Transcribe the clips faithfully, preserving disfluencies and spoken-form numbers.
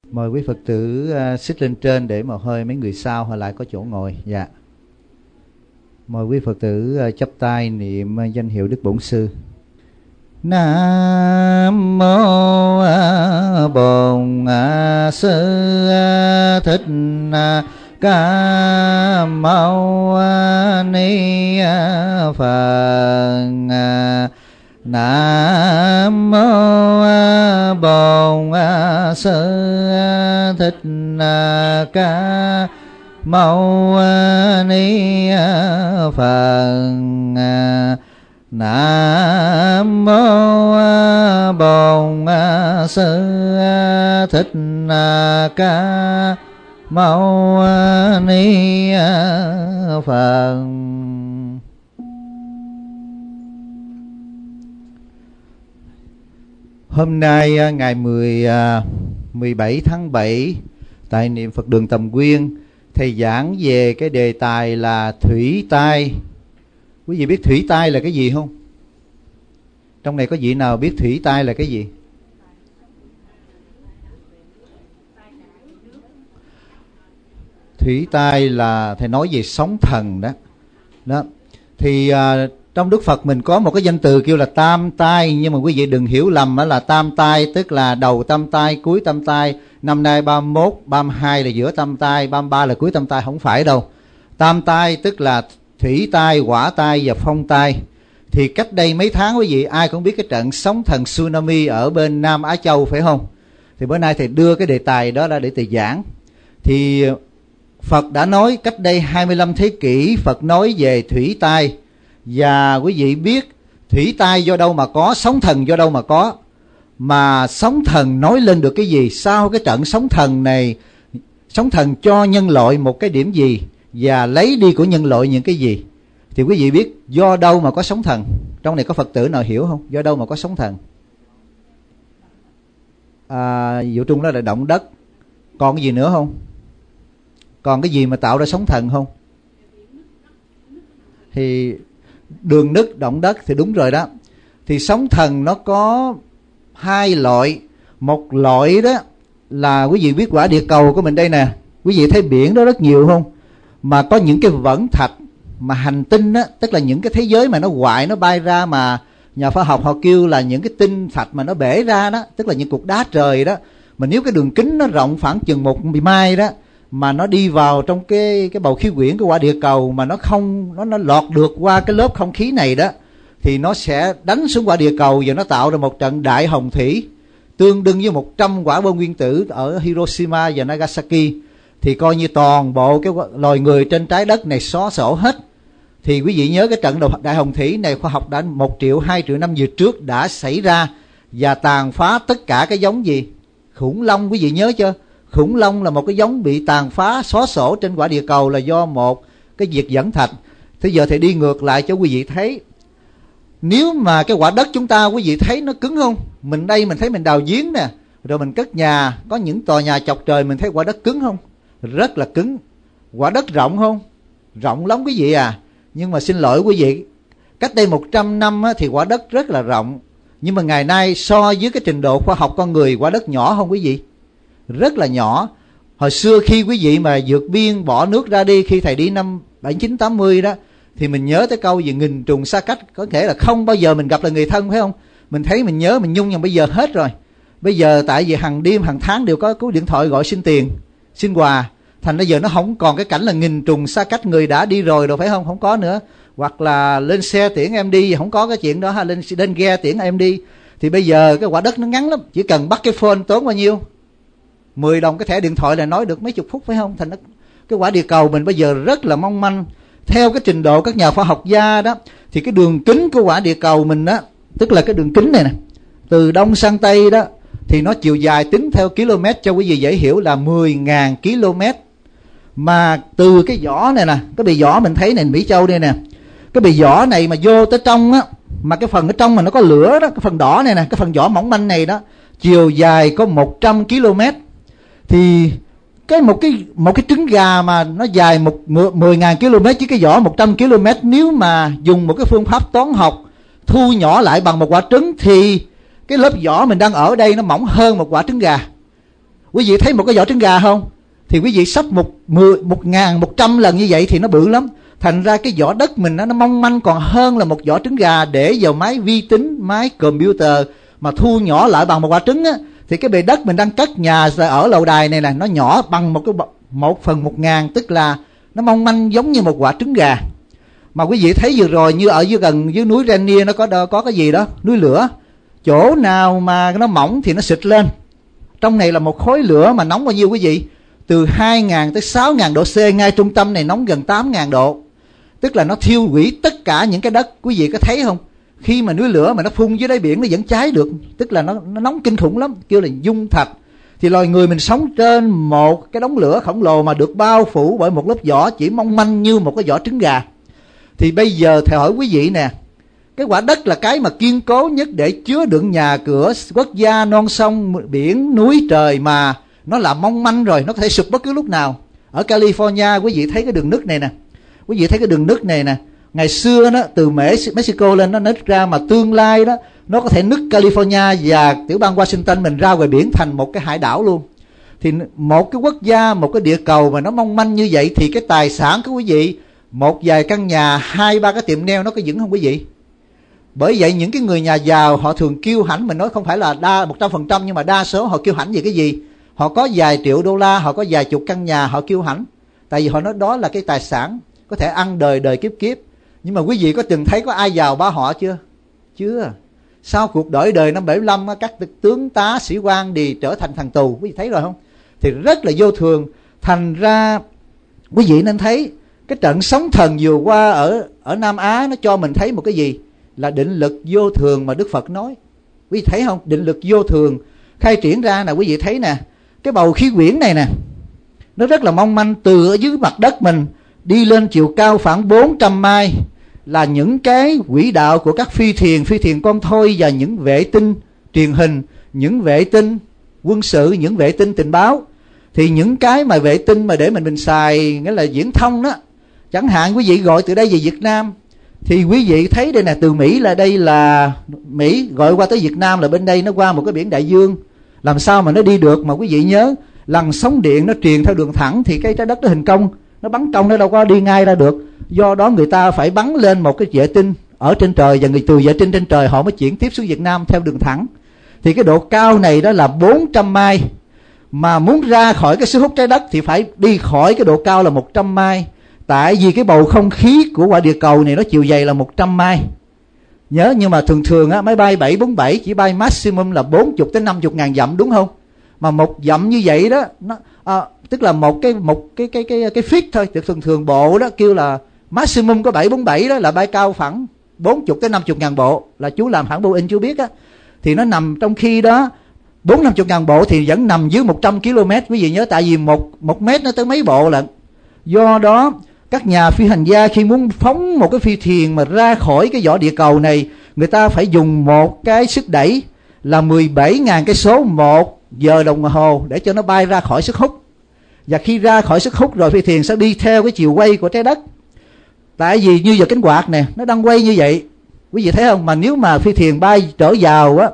Mời quý Phật tử uh, xích lên trên để mà hơi mấy người sau họ lại có chỗ ngồi. Dạ. Mời quý Phật tử uh, chắp tay niệm uh, danh hiệu Đức Bổn Sư. Nam mô uh, Bổn uh, Sư uh, Thích uh, Ca Mâu Ni uh, Phật. uh, Nam mô Bổn Sư Thích Ca Mâu Ni Phật. Nam mô Bổn Sư Thích Ca Mâu Ni Phật. Hôm nay ngày mười bảy tháng bảy tại niệm Phật đường Tầm Quyên, thầy giảng về cái đề tài là thủy tai. Quý vị biết thủy tai là cái gì không? Trong này có vị nào biết thủy tai là cái gì? Thủy tai là thầy nói về sóng thần đó. Đó. Thì uh, trong Đức Phật mình có một cái danh từ kêu là tam tai, nhưng mà quý vị đừng hiểu lầm đó là tam tai tức là đầu tam tai, cuối tam tai. Năm nay ba mươi mốt, ba mươi hai là giữa tam tai, ba mươi ba là cuối tam tai, không phải đâu. Tam tai tức là thủy tai, hỏa tai và phong tai. Thì cách đây mấy tháng quý vị ai cũng biết cái trận sóng thần tsunami ở bên Nam Á Châu phải không? Thì bữa nay thầy đưa cái đề tài đó ra để thầy giảng. Thì Phật đã nói cách đây hai mươi lăm thế kỷ, Phật nói về thủy tai. Và quý vị biết thủy tai do đâu mà có, sóng thần do đâu mà có. Mà sóng thần nói lên được cái gì? Sau cái trận sóng thần này, sóng thần cho nhân loại một cái điểm gì và lấy đi của nhân loại những cái gì? Thì quý vị biết do đâu mà có sóng thần? Trong này có Phật tử nào hiểu không? Do đâu mà có sóng thần? À, vụ trung đó là động đất. Còn cái gì nữa không? Còn cái gì mà tạo ra sóng thần không? Thì đường nứt, động đất thì đúng rồi đó. Thì sóng thần nó có hai loại. Một loại đó là quý vị biết quả địa cầu của mình đây nè. Quý vị thấy biển đó rất nhiều không? Mà có những cái vẫn thạch mà hành tinh á, tức là những cái thế giới mà nó hoại, nó bay ra mà nhà khoa học họ kêu là những cái tinh thạch mà nó bể ra đó, tức là những cục đá trời đó. Mà nếu cái đường kính nó rộng khoảng chừng một mai đó, mà nó đi vào trong cái cái bầu khí quyển của quả địa cầu mà nó không nó nó lọt được qua cái lớp không khí này đó, thì nó sẽ đánh xuống quả địa cầu và nó tạo ra một trận đại hồng thủy tương đương với một trăm quả bom nguyên tử ở Hiroshima và Nagasaki. Thì coi như toàn bộ cái loài người trên trái đất này xóa sổ hết. Thì quý vị nhớ cái trận đại hồng thủy này khoa học đã một triệu hai triệu năm về trước đã xảy ra và tàn phá tất cả cái giống gì? Khủng long, quý vị nhớ chưa? Khủng long là một cái giống bị tàn phá xóa sổ trên quả địa cầu là do một cái việc dẫn thạch. Thế giờ thầy đi ngược lại cho quý vị thấy. Nếu mà cái quả đất chúng ta quý vị thấy nó cứng không? Mình đây mình thấy mình đào giếng nè, rồi mình cất nhà, có những tòa nhà chọc trời mình thấy quả đất cứng không? Rất là cứng. Quả đất rộng không? Rộng lắm quý vị à. Nhưng mà xin lỗi quý vị, cách đây một trăm năm á, thì quả đất rất là rộng. Nhưng mà ngày nay so với cái trình độ khoa học con người, quả đất nhỏ không quý vị? Rất là nhỏ. Hồi xưa khi quý vị mà vượt biên bỏ nước ra đi, khi thầy đi năm bảy chín tám mươi đó, thì mình nhớ tới câu gì nghìn trùng xa cách, có thể là không bao giờ mình gặp lại người thân phải không? Mình thấy mình nhớ mình nhung, nhưng bây giờ hết rồi. Bây giờ tại vì hàng đêm hàng tháng đều có cú điện thoại gọi xin tiền, xin quà, thành ra giờ nó không còn cái cảnh là nghìn trùng xa cách, người đã đi rồi rồi phải không? Không có nữa. Hoặc là lên xe tiễn em đi, không có cái chuyện đó ha, lên lên ghe tiễn em đi. Thì bây giờ cái quả đất nó ngắn lắm, chỉ cần bắt cái phone tốn bao nhiêu, mười đồng cái thẻ điện thoại là nói được mấy chục phút phải không? Thành ra cái quả địa cầu mình bây giờ rất là mong manh. Theo cái trình độ các nhà khoa học gia đó, thì cái đường kính của quả địa cầu mình đó, tức là cái đường kính này nè, từ đông sang tây đó, thì nó chiều dài tính theo km cho quý vị dễ hiểu là mười nghìn km. Mà từ cái vỏ này nè, cái bì vỏ mình thấy này, Mỹ Châu đây nè, cái bì vỏ này mà vô tới trong á, mà cái phần ở trong mà nó có lửa đó, cái phần đỏ này nè, cái phần vỏ mỏng manh này đó, chiều dài có một trăm km. Thì cái một cái một cái trứng gà mà nó dài một mười nghìn km chứ cái vỏ một trăm km, nếu mà dùng một cái phương pháp toán học thu nhỏ lại bằng một quả trứng thì cái lớp vỏ mình đang ở đây nó mỏng hơn một quả trứng gà. Quý vị thấy một cái vỏ trứng gà không? Thì quý vị sắp một mười, một ngàn, một trăm lần như vậy thì nó bự lắm. Thành ra cái vỏ đất mình nó, nó mong manh còn hơn là một vỏ trứng gà để vào máy vi tính, máy computer mà thu nhỏ lại bằng một quả trứng á. Thì cái bề đất mình đang cất nhà ở lầu đài này là nó nhỏ bằng một cái một phần một ngàn, tức là nó mong manh giống như một quả trứng gà. Mà quý vị thấy vừa rồi như ở dưới gần dưới núi Rainier nó có có cái gì đó, núi lửa. Chỗ nào mà nó mỏng thì nó xịt lên. Trong này là một khối lửa mà nóng bao nhiêu quý vị? Từ hai nghìn tới sáu nghìn độ C, ngay trung tâm này nóng gần tám nghìn độ. Tức là nó thiêu hủy tất cả những cái đất. Quý vị có thấy không? Khi mà núi lửa mà nó phun dưới đáy biển nó vẫn cháy được. Tức là nó, nó nóng kinh khủng lắm, kêu là dung thạch. Thì loài người mình sống trên một cái đống lửa khổng lồ mà được bao phủ bởi một lớp vỏ chỉ mong manh như một cái vỏ trứng gà. Thì bây giờ thầy hỏi quý vị nè, cái quả đất là cái mà kiên cố nhất để chứa đựng nhà cửa, quốc gia, non sông, biển, núi, trời, mà nó là mong manh rồi, nó có thể sụp bất cứ lúc nào. Ở California quý vị thấy cái đường nứt này nè, quý vị thấy cái đường nứt này nè, ngày xưa nó từ Mexico lên nó nứt ra, mà tương lai đó nó có thể nứt California và tiểu bang Washington mình ra ngoài biển thành một cái hải đảo luôn. Thì một cái quốc gia, một cái địa cầu mà nó mong manh như vậy thì cái tài sản của quý vị, một vài căn nhà, hai ba cái tiệm nail nó có vững không quý vị? Bởi vậy những cái người nhà giàu họ thường kiêu hãnh, mình nói không phải là đa một trăm phần trăm nhưng mà đa số họ kiêu hãnh về cái gì? Họ có vài triệu đô la, họ có vài chục căn nhà, họ kiêu hãnh. Tại vì họ nói đó là cái tài sản có thể ăn đời đời kiếp kiếp. Nhưng mà quý vị có từng thấy có ai giàu ba họ chưa? Chưa. Sau cuộc đổi đời năm bảy mươi lăm các tướng tá sĩ quan đi trở thành thằng tù, quý vị thấy rồi không? Thì rất là vô thường. Thành ra quý vị nên thấy cái trận sóng thần vừa qua ở ở Nam Á nó cho mình thấy một cái gì? Là định lực vô thường mà Đức Phật nói. Quý vị thấy không? Định lực vô thường khai triển ra nè, quý vị thấy nè, cái bầu khí quyển này nè, nó rất là mong manh. Từ ở dưới mặt đất mình đi lên chiều cao khoảng bốn trăm mai là những cái quỹ đạo của các phi thuyền, phi thuyền con thoi và những vệ tinh truyền hình, những vệ tinh quân sự, những vệ tinh tình báo. Thì những cái mà vệ tinh mà để mình mình xài, nghĩa là viễn thông đó, chẳng hạn quý vị gọi từ đây về Việt Nam, thì quý vị thấy đây nè, từ Mỹ là đây là Mỹ, gọi qua tới Việt Nam là bên đây nó qua một cái biển đại dương. Làm sao mà nó đi được? Mà quý vị nhớ, lần sóng điện nó truyền theo đường thẳng thì cái trái đất nó hình cong, nó bắn cong, nó đâu có đi ngay ra được. Do đó người ta phải bắn lên một cái vệ tinh ở trên trời, và người từ vệ tinh trên trời họ mới chuyển tiếp xuống Việt Nam theo đường thẳng. Thì cái độ cao này đó là bốn trăm mai, mà muốn ra khỏi cái sức hút trái đất thì phải đi khỏi cái độ cao là một trăm mai. Tại vì cái bầu không khí của quả địa cầu này nó chiều dày là một trăm mai. Nhớ, nhưng mà thường thường á, máy bay bảy bốn bảy chỉ bay maximum là bốn mươi tới năm mươi ngàn dặm, đúng không? Mà một dặm như vậy đó, nó à, tức là một cái một cái cái cái cái feet thôi. Thì thường thường bộ đó kêu là maximum có bảy bốn bảy đó là bay cao khoảng bốn mươi tới năm mươi ngàn bộ, là chú làm hãng Boeing chú biết á. Thì nó nằm trong khi đó bốn năm mươi ngàn bộ thì vẫn nằm dưới một trăm ki lô mét. Quý vị nhớ, tại vì một một mét nó tới mấy bộ lận. Do đó các nhà phi hành gia khi muốn phóng một cái phi thuyền mà ra khỏi cái vỏ địa cầu này, người ta phải dùng một cái sức đẩy là mười bảy nghìn cây số một giờ đồng hồ để cho nó bay ra khỏi sức hút. Và khi ra khỏi sức hút rồi, phi thuyền sẽ đi theo cái chiều quay của trái đất. Tại vì như giờ cánh quạt nè, nó đang quay như vậy, quý vị thấy không? Mà nếu mà phi thuyền bay trở vào á,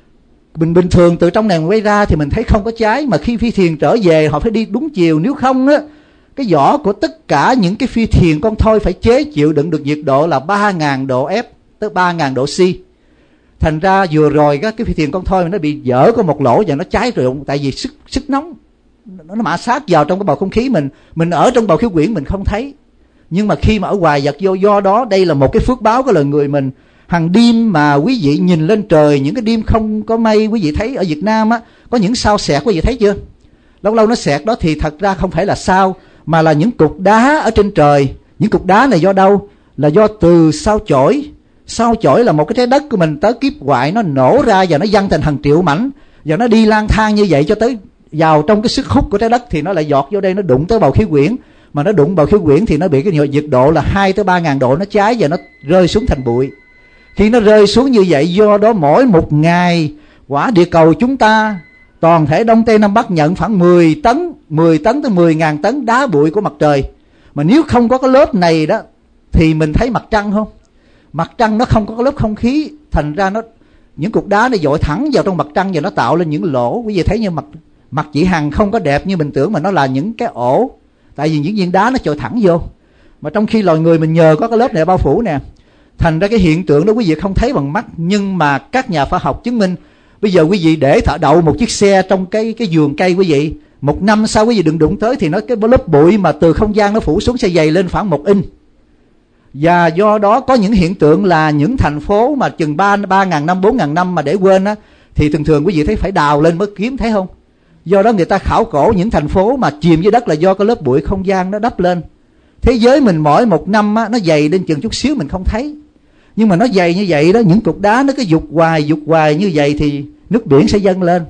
bình bình thường từ trong này quay ra thì mình thấy không có cháy. Mà khi phi thuyền trở về họ phải đi đúng chiều, nếu không á, cái vỏ của tất cả những cái phi thuyền con thoi phải chế chịu đựng được nhiệt độ là ba nghìn độ F tới ba nghìn độ C. Thành ra vừa rồi các cái phi thuyền con thoi nó bị vỡ có một lỗ và nó cháy rụng, tại vì sức sức nóng nó mã sát vào trong cái bầu không khí mình. Mình ở trong bầu khí quyển mình không thấy, nhưng mà khi mà ở ngoài giật vô. Do đó đây là một cái phước báo của loài người mình. Hàng đêm mà quý vị nhìn lên trời, những cái đêm không có mây, quý vị thấy ở Việt Nam á, có những sao xẹt, quý vị thấy chưa? Lâu lâu nó xẹt đó thì thật ra không phải là sao, mà là những cục đá ở trên trời. Những cục đá này do đâu? Là do từ sao chổi. Sao chổi là một cái trái đất của mình tới kiếp ngoại, nó nổ ra và nó văng thành hàng triệu mảnh, và nó đi lang thang như vậy cho tới vào trong cái sức hút của trái đất, thì nó lại giọt vô đây, nó đụng tới bầu khí quyển. Mà nó đụng bầu khí quyển thì nó bị cái nhiệt độ là hai tới ba nghìn độ, nó cháy và nó rơi xuống thành bụi. Khi nó rơi xuống như vậy, do đó mỗi một ngày quả địa cầu chúng ta, toàn thể Đông Tây Nam Bắc nhận khoảng mười tấn, mười tấn tới mười nghìn tấn đá bụi của mặt trời. Mà nếu không có cái lớp này đó thì mình thấy mặt trăng không? Mặt trăng nó không có cái lớp không khí, thành ra nó những cục đá nó dội thẳng vào trong mặt trăng và nó tạo lên những lỗ. Quý vị thấy như mặt Mặt chị Hằng không có đẹp như mình tưởng, mà nó là những cái ổ, tại vì những viên đá nó chọi thẳng vô. Mà trong khi loài người mình nhờ có cái lớp này bao phủ nè, thành ra cái hiện tượng đó quý vị không thấy bằng mắt, nhưng mà các nhà khoa học chứng minh. Bây giờ quý vị để thợ đậu một chiếc xe trong cái cái vườn cây quý vị, một năm sau quý vị đừng đụng tới thì nó cái lớp bụi mà từ không gian nó phủ xuống sẽ dày lên khoảng một inch. Và do đó có những hiện tượng là những thành phố mà chừng ba ba ngàn năm, bốn ngàn năm mà để quên á, thì thường thường quý vị thấy phải đào lên mới kiếm, thấy không? Do đó người ta khảo cổ những thành phố mà chìm dưới đất là do cái lớp bụi không gian nó đắp lên. Thế giới mình mỗi một năm á, nó dày lên chừng chút xíu mình không thấy, nhưng mà nó dày như vậy đó, những cục đá nó cứ dục hoài dục hoài như vậy thì nước biển sẽ dâng lên.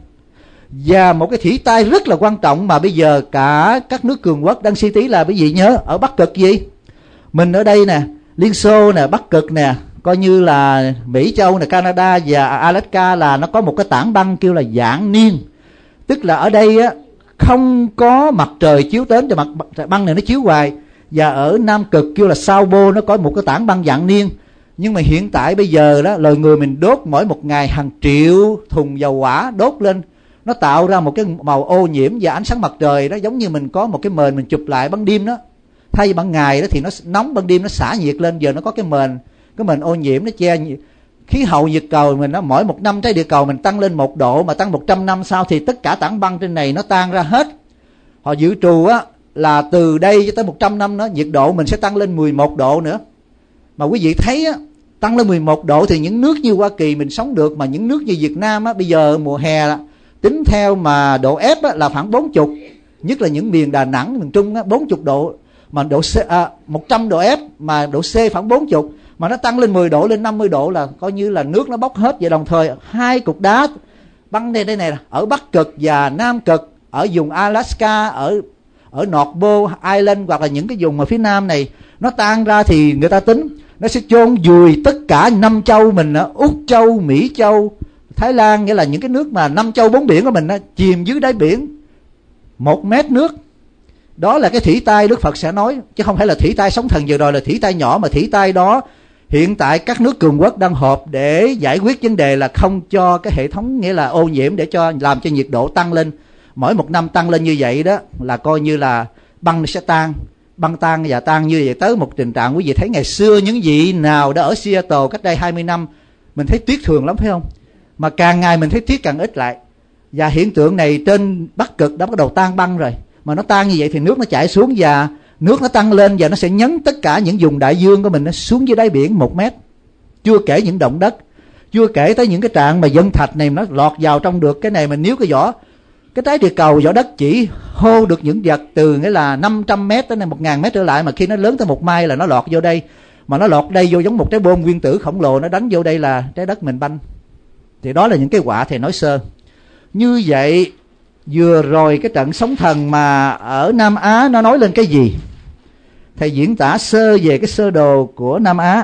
Và một cái thủy tai rất là quan trọng mà bây giờ cả các nước cường quốc đang suy tí là quý vị nhớ, ở Bắc Cực gì mình ở đây nè, Liên Xô nè, Bắc Cực nè, coi như là Mỹ Châu nè, Canada và Alaska là nó có một cái tảng băng kêu là dạng niên. Tức là ở đây á, không có mặt trời chiếu đến cho mặt băng này nó chiếu hoài. Và ở Nam Cực kêu là South Pole nó có một cái tảng băng dạng niên. Nhưng mà hiện tại bây giờ đó, loài người mình đốt mỗi một ngày hàng triệu thùng dầu hỏa đốt lên, nó tạo ra một cái màu ô nhiễm và ánh sáng mặt trời đó, giống như mình có một cái mền mình chụp lại ban đêm đó. Thay ban ngày đó thì nó nóng, ban đêm nó xả nhiệt lên, giờ nó có cái mền, cái mền ô nhiễm nó che khí hậu nhiệt cầu mình. Nó mỗi một năm trái địa cầu mình tăng lên một độ, mà tăng một trăm năm sau thì tất cả tảng băng trên này nó tan ra hết. Họ dự trù á là từ đây cho tới một trăm năm đó, nhiệt độ mình sẽ tăng lên mười một độ nữa. Mà quý vị thấy á, tăng lên mười một độ thì những nước như Hoa Kỳ mình sống được, mà những nước như Việt Nam á, bây giờ mùa hè á, tính theo mà độ F á, là khoảng bốn mươi, nhất là những miền Đà Nẵng, miền Trung á, bốn mươi độ, mà độ C, à, một trăm độ F mà độ C khoảng bốn mươi, mà nó tăng lên mười độ lên năm mươi độ là coi như là nước nó bốc hết. Và đồng thời hai cục đá băng đây đây này ở Bắc Cực và Nam Cực, ở vùng Alaska, ở ở North Pole Island hoặc là những cái vùng ở phía Nam này, nó tan ra thì người ta tính nó sẽ chôn vùi tất cả năm châu mình, Úc Châu, Mỹ Châu, Thái Lan, nghĩa là những cái nước mà năm châu bốn biển của mình chìm dưới đáy biển một mét nước. Đó là cái thủy tai Đức Phật sẽ nói, chứ không phải là thủy tai sóng thần vừa rồi là thủy tai nhỏ, mà thủy tai đó hiện tại các nước cường quốc đang họp để giải quyết vấn đề là không cho cái hệ thống, nghĩa là ô nhiễm, để cho làm cho nhiệt độ tăng lên. Mỗi một năm tăng lên như vậy đó là coi như là băng sẽ tan, băng tan và tan như vậy tới một tình trạng quý vị thấy ngày xưa những vị nào đã ở Seattle cách đây hai mươi năm mình thấy tuyết thường lắm phải không, mà càng ngày mình thấy tuyết càng ít lại. Và hiện tượng này trên Bắc Cực đã bắt đầu tan băng rồi, mà nó tan như vậy thì nước nó chảy xuống và nước nó tăng lên, và nó sẽ nhấn tất cả những vùng đại dương của mình nó xuống dưới đáy biển một mét. Chưa kể những động đất, chưa kể tới những cái trạng mà dân thạch này nó lọt vào trong được cái này. Mình nếu cái vỏ cái trái địa cầu, vỏ đất chỉ hô được những vật từ nghĩa là năm trăm mét tới một nghìn mét trở lại, mà khi nó lớn tới một mai là nó lọt vô đây, mà nó lọt đây vô giống một trái bom nguyên tử khổng lồ, nó đánh vô đây là trái đất mình banh. Thì đó là những cái quả thầy nói sơ. Như vậy vừa rồi cái trận sóng thần mà ở Nam Á nó nói lên cái gì? Thầy diễn tả sơ về cái sơ đồ của Nam Á.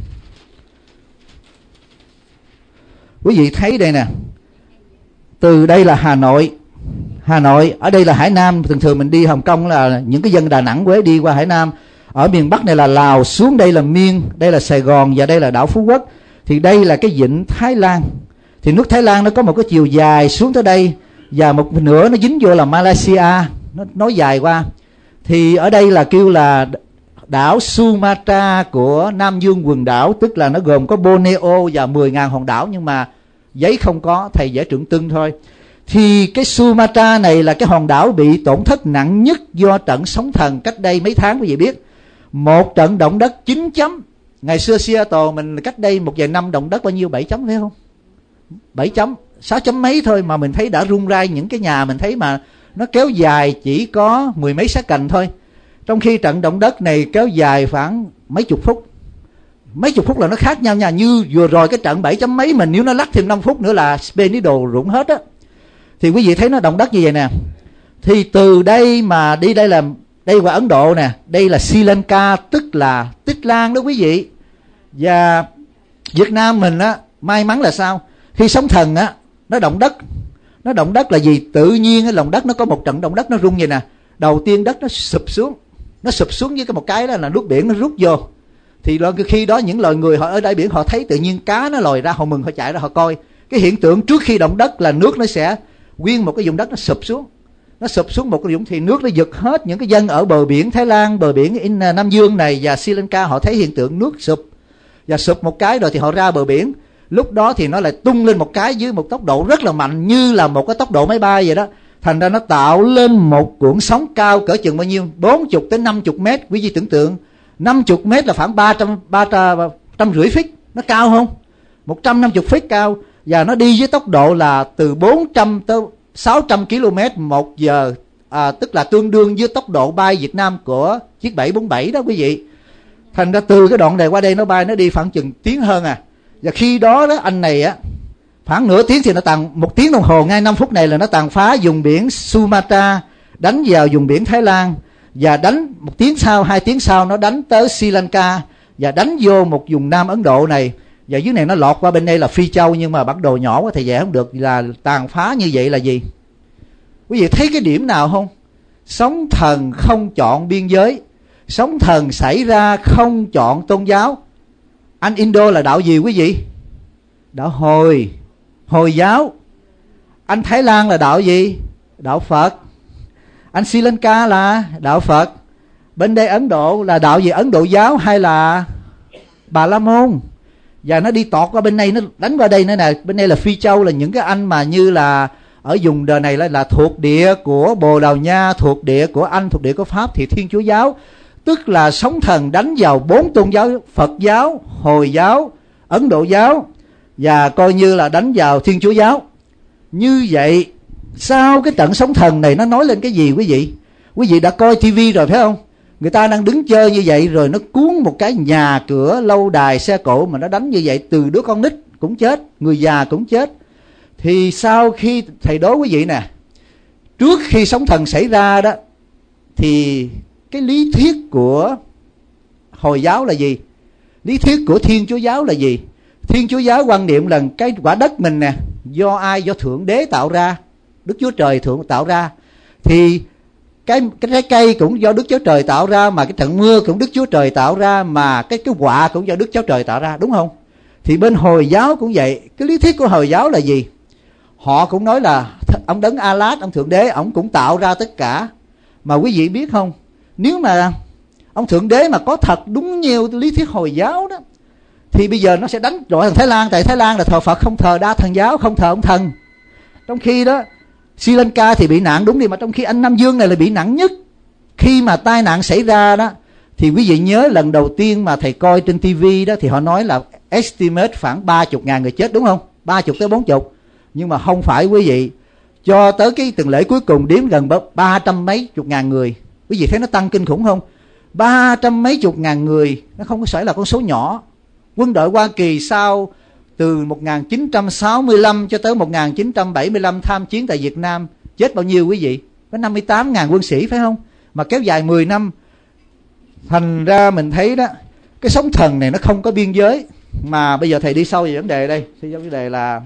Quý vị thấy đây nè, từ đây là Hà Nội, Hà Nội ở đây là Hải Nam. Thường thường mình đi Hồng Kông là những cái dân Đà Nẵng Huế đi qua Hải Nam. Ở miền Bắc này là Lào, xuống đây là Miên, đây là Sài Gòn và đây là đảo Phú Quốc. Thì đây là cái vịnh Thái Lan. Thì nước Thái Lan nó có một cái chiều dài xuống tới đây, và một nửa nó dính vô là Malaysia, nó nối dài qua. Thì ở đây là kêu là đảo Sumatra của Nam Dương quần đảo, tức là nó gồm có Borneo và mười nghìn hòn đảo, nhưng mà giấy không có, thầy vẽ tượng trưng thôi. Thì cái Sumatra này là cái hòn đảo bị tổn thất nặng nhất do trận sóng thần cách đây mấy tháng. Quý vị biết một trận động đất chín chấm, ngày xưa Seattle mình cách đây một vài năm động đất bao nhiêu, bảy chấm phải không, bảy chấm, sáu chấm mấy thôi mà mình thấy đã rung rai những cái nhà mình thấy, mà nó kéo dài chỉ có mười mấy sát cành thôi. Trong khi trận động đất này kéo dài khoảng mấy chục phút, mấy chục phút là nó khác nhau nha. Như vừa rồi cái trận bảy chấm mấy mình nếu nó lắc thêm năm phút nữa là space đồ rụng hết á. Thì quý vị thấy nó động đất như vậy nè. Thì từ đây mà đi đây là đây qua Ấn Độ nè, đây là Sri Lanka, tức là Tích Lan đó quý vị. Và Việt Nam mình á, may mắn là sao? Khi sóng thần á, nó động đất, nó động đất là gì? Tự nhiên cái lòng đất nó có một trận động đất nó rung vậy nè. Đầu tiên đất nó sụp xuống, nó sụp xuống với cái một cái đó là nước biển nó rút vô. Thì khi đó những loài người họ ở đáy biển họ thấy tự nhiên cá nó lòi ra, họ mừng, họ chạy ra họ coi. Cái hiện tượng trước khi động đất là nước nó sẽ nguyên một cái vùng đất nó sụp xuống, nó sụp xuống một cái vùng thì nước nó giật hết những cái dân ở bờ biển Thái Lan, bờ biển Nam Dương này và Sri Lanka, họ thấy hiện tượng nước sụp, và sụp một cái rồi thì họ ra bờ biển. Lúc đó thì nó lại tung lên một cái dưới một tốc độ rất là mạnh, như là một cái tốc độ máy bay vậy đó. Thành ra nó tạo lên một cuộn sóng cao cỡ chừng bao nhiêu, bốn mươi tới năm mươi mét. Quý vị tưởng tượng năm mươi mét là khoảng ba trăm, ba trăm rưỡi feet, nó cao không? một trăm năm mươi feet cao, và nó đi với tốc độ là từ bốn trăm tới sáu trăm ki lô mét một giờ, à, tức là tương đương với tốc độ bay Việt Nam của chiếc bảy bốn bảy đó quý vị. Thành ra từ cái đoạn này qua đây nó bay, nó đi khoảng chừng tiếng hơn à. Và khi đó đó anh này á, khoảng nửa tiếng thì nó tàn, một tiếng đồng hồ ngay năm phút này là nó tàn phá vùng biển Sumatra, đánh vào vùng biển Thái Lan, và đánh một tiếng sau, hai tiếng sau nó đánh tới Sri Lanka và đánh vô một vùng Nam Ấn Độ này. Và dưới này nó lọt qua bên đây là Phi Châu, nhưng mà bản đồ nhỏ quá thì vẽ không được. Là tàn phá như vậy là gì? Quý vị thấy cái điểm nào không? Sóng thần không chọn biên giới, sóng thần xảy ra không chọn tôn giáo. Anh Indo là đạo gì quý vị? Đạo Hồi, Hồi giáo. Anh Thái Lan là đạo gì? Đạo Phật. Anh Sri Lanka là đạo Phật. Bên đây Ấn Độ là đạo gì? Ấn Độ giáo hay là Bà La Môn? Và nó đi tọt qua bên này, nó đánh qua đây nữa nè. Bên đây là Phi Châu, là những cái anh mà như là ở vùng đời này là, là thuộc địa của Bồ Đào Nha, thuộc địa của Anh, thuộc địa của Pháp, thì Thiên Chúa giáo. Tức là sóng thần đánh vào bốn tôn giáo: Phật giáo, Hồi giáo, Ấn Độ giáo, và coi như là đánh vào Thiên Chúa giáo. Như vậy sau cái trận sóng thần này nó nói lên cái gì quý vị? Quý vị đã coi tivi rồi phải không? Người ta đang đứng chơi như vậy rồi nó cuốn một cái nhà cửa, lâu đài, xe cộ mà nó đánh như vậy, từ đứa con nít cũng chết, người già cũng chết. Thì sau khi thầy đố quý vị nè, trước khi sóng thần xảy ra đó, thì cái lý thuyết của Hồi giáo là gì? Lý thuyết của Thiên Chúa giáo là gì? Thiên Chúa giáo quan niệm là cái quả đất mình nè, do ai? Do Thượng Đế tạo ra, Đức Chúa Trời thượng tạo ra. Thì cái cái trái cây cũng do Đức Chúa Trời tạo ra, mà cái trận mưa cũng Đức Chúa Trời tạo ra, mà cái cái họa cũng do Đức Chúa Trời tạo ra, đúng không? Thì bên Hồi giáo cũng vậy. Cái lý thuyết của Hồi giáo là gì? Họ cũng nói là ông Đấng A-lát, ông Thượng Đế, ông cũng tạo ra tất cả. Mà quý vị biết không, nếu mà ông Thượng Đế mà có thật đúng nhiều lý thuyết Hồi giáo đó, thì bây giờ nó sẽ đánh đội thằng Thái Lan. Tại Thái Lan là thờ Phật, không thờ đa thần giáo, không thờ ông thần. Trong khi đó Sri Lanka thì bị nạn đúng đi, mà trong khi anh Nam Dương này là bị nặng nhất. Khi mà tai nạn xảy ra đó, thì quý vị nhớ lần đầu tiên mà thầy coi trên tivi đó, thì họ nói là estimate khoảng ba mươi ngàn người chết, đúng không? ba mươi tới bốn mươi. Nhưng mà không phải quý vị. Cho tới cái tuần lễ cuối cùng đếm gần ba trăm mấy chục ngàn người. Quý vị thấy nó tăng kinh khủng không? Ba trăm mấy chục ngàn người, nó không có phải là con số nhỏ. Quân đội Hoa Kỳ sau từ một nghìn chín trăm sáu mươi lăm cho tới một nghìn chín trăm bảy mươi lăm tham chiến tại Việt Nam, chết bao nhiêu quý vị? Có năm mươi tám ngàn quân sĩ phải không? Mà kéo dài mười năm. Thành ra mình thấy đó, cái sóng thần này nó không có biên giới. Mà bây giờ thầy đi sâu về vấn đề đây. Thì vấn đề là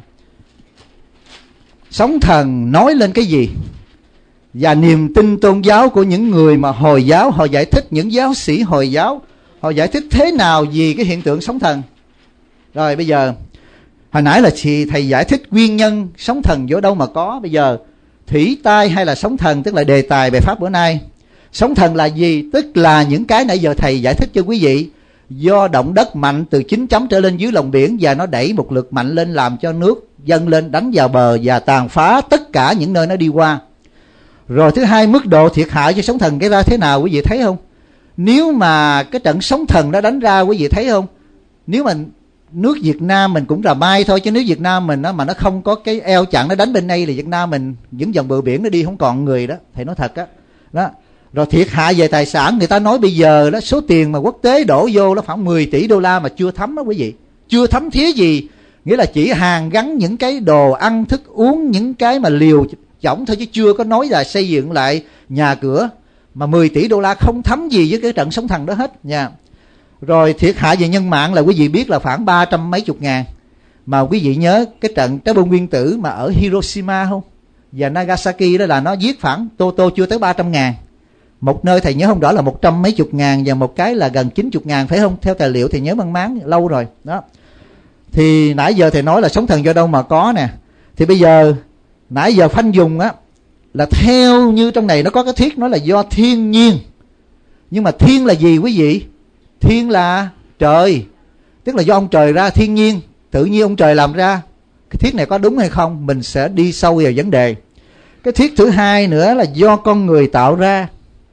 sóng thần nói lên cái gì? Và niềm tin tôn giáo của những người mà Hồi giáo, họ giải thích, những giáo sĩ Hồi giáo, họ giải thích thế nào về cái hiện tượng sóng thần. Rồi bây giờ, hồi nãy là thầy giải thích nguyên nhân sóng thần do đâu mà có. Bây giờ thủy tai hay là sóng thần, tức là đề tài bài pháp bữa nay. Sóng thần là gì? Tức là những cái nãy giờ thầy giải thích cho quý vị. Do động đất mạnh từ chín chấm trở lên dưới lòng biển, và nó đẩy một lực mạnh lên làm cho nước dâng lên, đánh vào bờ và tàn phá tất cả những nơi nó đi qua. Rồi thứ hai, mức độ thiệt hại cho sóng thần gây ra thế nào quý vị thấy không? Nếu mà cái trận sóng thần nó đánh ra, quý vị thấy không? Nếu mà nước Việt Nam mình cũng là may thôi, chứ nếu Việt Nam mình đó, mà nó không có cái eo chặn nó đánh bên đây, là Việt Nam mình những dòng bờ biển nó đi không còn người đó. Thầy nói thật á. Đó. đó. Rồi thiệt hại về tài sản, người ta nói bây giờ đó, số tiền mà quốc tế đổ vô nó khoảng mười tỷ đô la mà chưa thấm đó quý vị. Chưa thấm thía gì. Nghĩa là chỉ hàng gắn những cái đồ ăn, thức uống, những cái mà liều chỏng thôi, chứ chưa có nói là xây dựng lại nhà cửa. Mà mười tỷ đô la không thấm gì với cái trận sóng thần đó hết nha. Rồi thiệt hại về nhân mạng là quý vị biết là khoảng ba trăm mấy chục ngàn. Mà quý vị nhớ cái trận trái bom nguyên tử mà ở Hiroshima không? Và Nagasaki đó là nó giết khoảng tô tô chưa tới ba trăm ngàn. Một nơi thầy nhớ không rõ là một trăm mấy chục ngàn, và một cái là gần chín chục ngàn phải không? Theo tài liệu thầy nhớ mang máng lâu rồi. Đó. Thì nãy giờ thầy nói là sóng thần do đâu mà có nè. Thì bây giờ nãy giờ Phanh dùng á là theo như trong này nó có cái thuyết nói là do thiên nhiên. Nhưng mà thiên là gì quý vị? Thiên là trời, tức là do ông trời ra, thiên nhiên, tự nhiên ông trời làm ra. Cái thuyết này có đúng hay không? Mình sẽ đi sâu vào vấn đề. Cái thuyết thứ hai nữa là do con người tạo ra.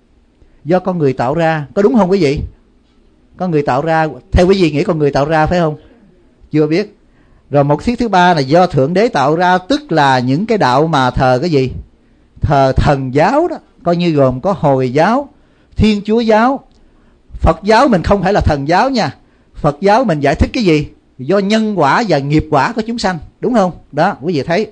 Do con người tạo ra, có đúng không quý vị? Con người tạo ra, theo quý vị nghĩ con người tạo ra phải không? Chưa biết. Rồi một thuyết thứ ba là do Thượng Đế tạo ra, tức là những cái đạo mà thờ cái gì? Thờ thần giáo đó, coi như gồm có Hồi giáo, Thiên Chúa giáo, Phật giáo. Mình không phải là thần giáo nha. Phật giáo mình giải thích cái gì? Do nhân quả và nghiệp quả của chúng sanh, đúng không? Đó, quý vị thấy.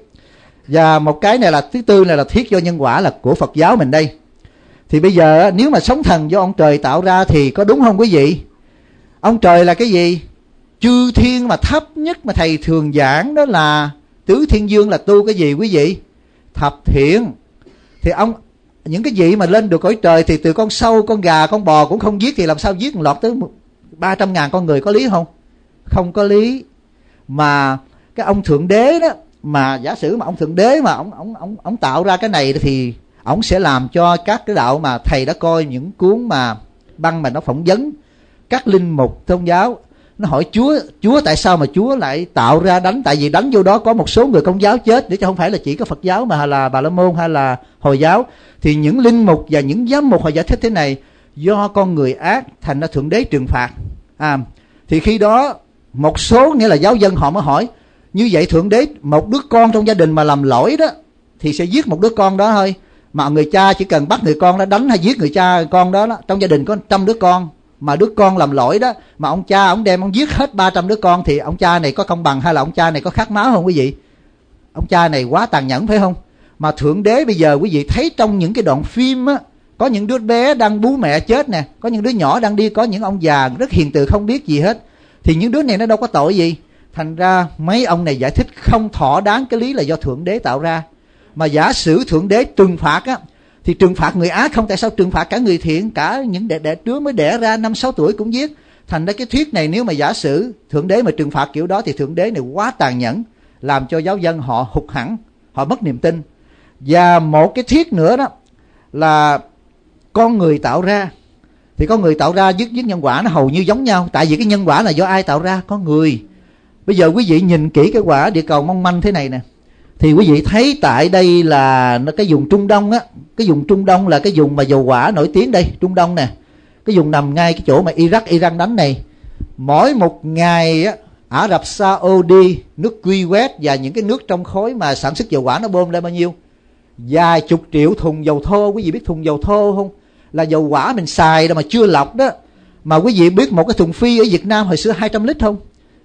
Và một cái này là thứ tư này là thuyết do nhân quả, là của Phật giáo mình đây. Thì bây giờ nếu mà sống thần do ông trời tạo ra thì có đúng không quý vị? Ông trời là cái gì? Chư thiên mà thấp nhất mà thầy thường giảng đó là tứ thiên dương, là tu cái gì quý vị? Thập thiện. Thì ông những cái vị mà lên được cõi trời thì từ con sâu, con gà, con bò cũng không giết, thì làm sao giết một lọt tới ba trăm ngàn con người, có lý không? Không có lý. Mà cái ông Thượng Đế đó, mà giả sử mà ông Thượng Đế mà ông ông ông ông tạo ra cái này thì ông sẽ làm cho các cái đạo mà thầy đã coi những cuốn mà băng mà nó phỏng vấn các linh mục tôn giáo, nó hỏi Chúa, Chúa tại sao mà Chúa lại tạo ra đánh? Tại vì đánh vô đó có một số người Công giáo chết, để cho không phải là chỉ có Phật giáo mà là Bà La Môn hay là Hồi giáo. Thì những linh mục và những giám mục họ giải thích thế này: do con người ác thành ra Thượng Đế trừng phạt. À, thì khi đó một số nghĩa là giáo dân họ mới hỏi, như vậy Thượng Đế một đứa con trong gia đình mà làm lỗi đó thì sẽ giết một đứa con đó thôi, mà người cha chỉ cần bắt người con đó đánh hay giết người cha con đó, đó. Trong gia đình có trăm đứa con mà đứa con làm lỗi đó, mà ông cha ông đem ông giết hết ba trăm đứa con, thì ông cha này có công bằng hay là ông cha này có khát máu không quý vị? Ông cha này quá tàn nhẫn phải không? Mà Thượng Đế bây giờ quý vị thấy trong những cái đoạn phim á, có những đứa bé đang bú mẹ chết nè, có những đứa nhỏ đang đi, có những ông già rất hiền từ không biết gì hết, thì những đứa này nó đâu có tội gì. Thành ra mấy ông này giải thích không thỏa đáng cái lý là do Thượng Đế tạo ra. Mà giả sử Thượng Đế trừng phạt á, thì trừng phạt người ác không, tại sao trừng phạt cả người thiện? Cả những đẻ, đẻ trứa mới đẻ ra năm sáu tuổi cũng giết. Thành ra cái thuyết này nếu mà giả sử Thượng Đế mà trừng phạt kiểu đó thì Thượng Đế này quá tàn nhẫn, làm cho giáo dân họ hụt hẫng, họ mất niềm tin. Và một cái thuyết nữa đó là con người tạo ra. Thì con người tạo ra với, với nhân quả nó hầu như giống nhau. Tại vì cái nhân quả là do ai tạo ra? Con người. Bây giờ quý vị nhìn kỹ cái quả địa cầu mong manh thế này nè, thì quý vị thấy tại đây là cái vùng Trung Đông á. Cái vùng Trung Đông là cái vùng mà dầu hỏa nổi tiếng đây, Trung Đông nè. Cái vùng nằm ngay cái chỗ mà Iraq, Iran đánh này. Mỗi một ngày á, Ả Rập Saudi, nước Kuwait và những cái nước trong khối mà sản xuất dầu hỏa nó bơm lên bao nhiêu? Vài chục triệu thùng dầu thô. Quý vị biết thùng dầu thô không? Là dầu hỏa mình xài đó mà chưa lọc đó. Mà quý vị biết một cái thùng phi ở Việt Nam hồi xưa hai trăm lít không?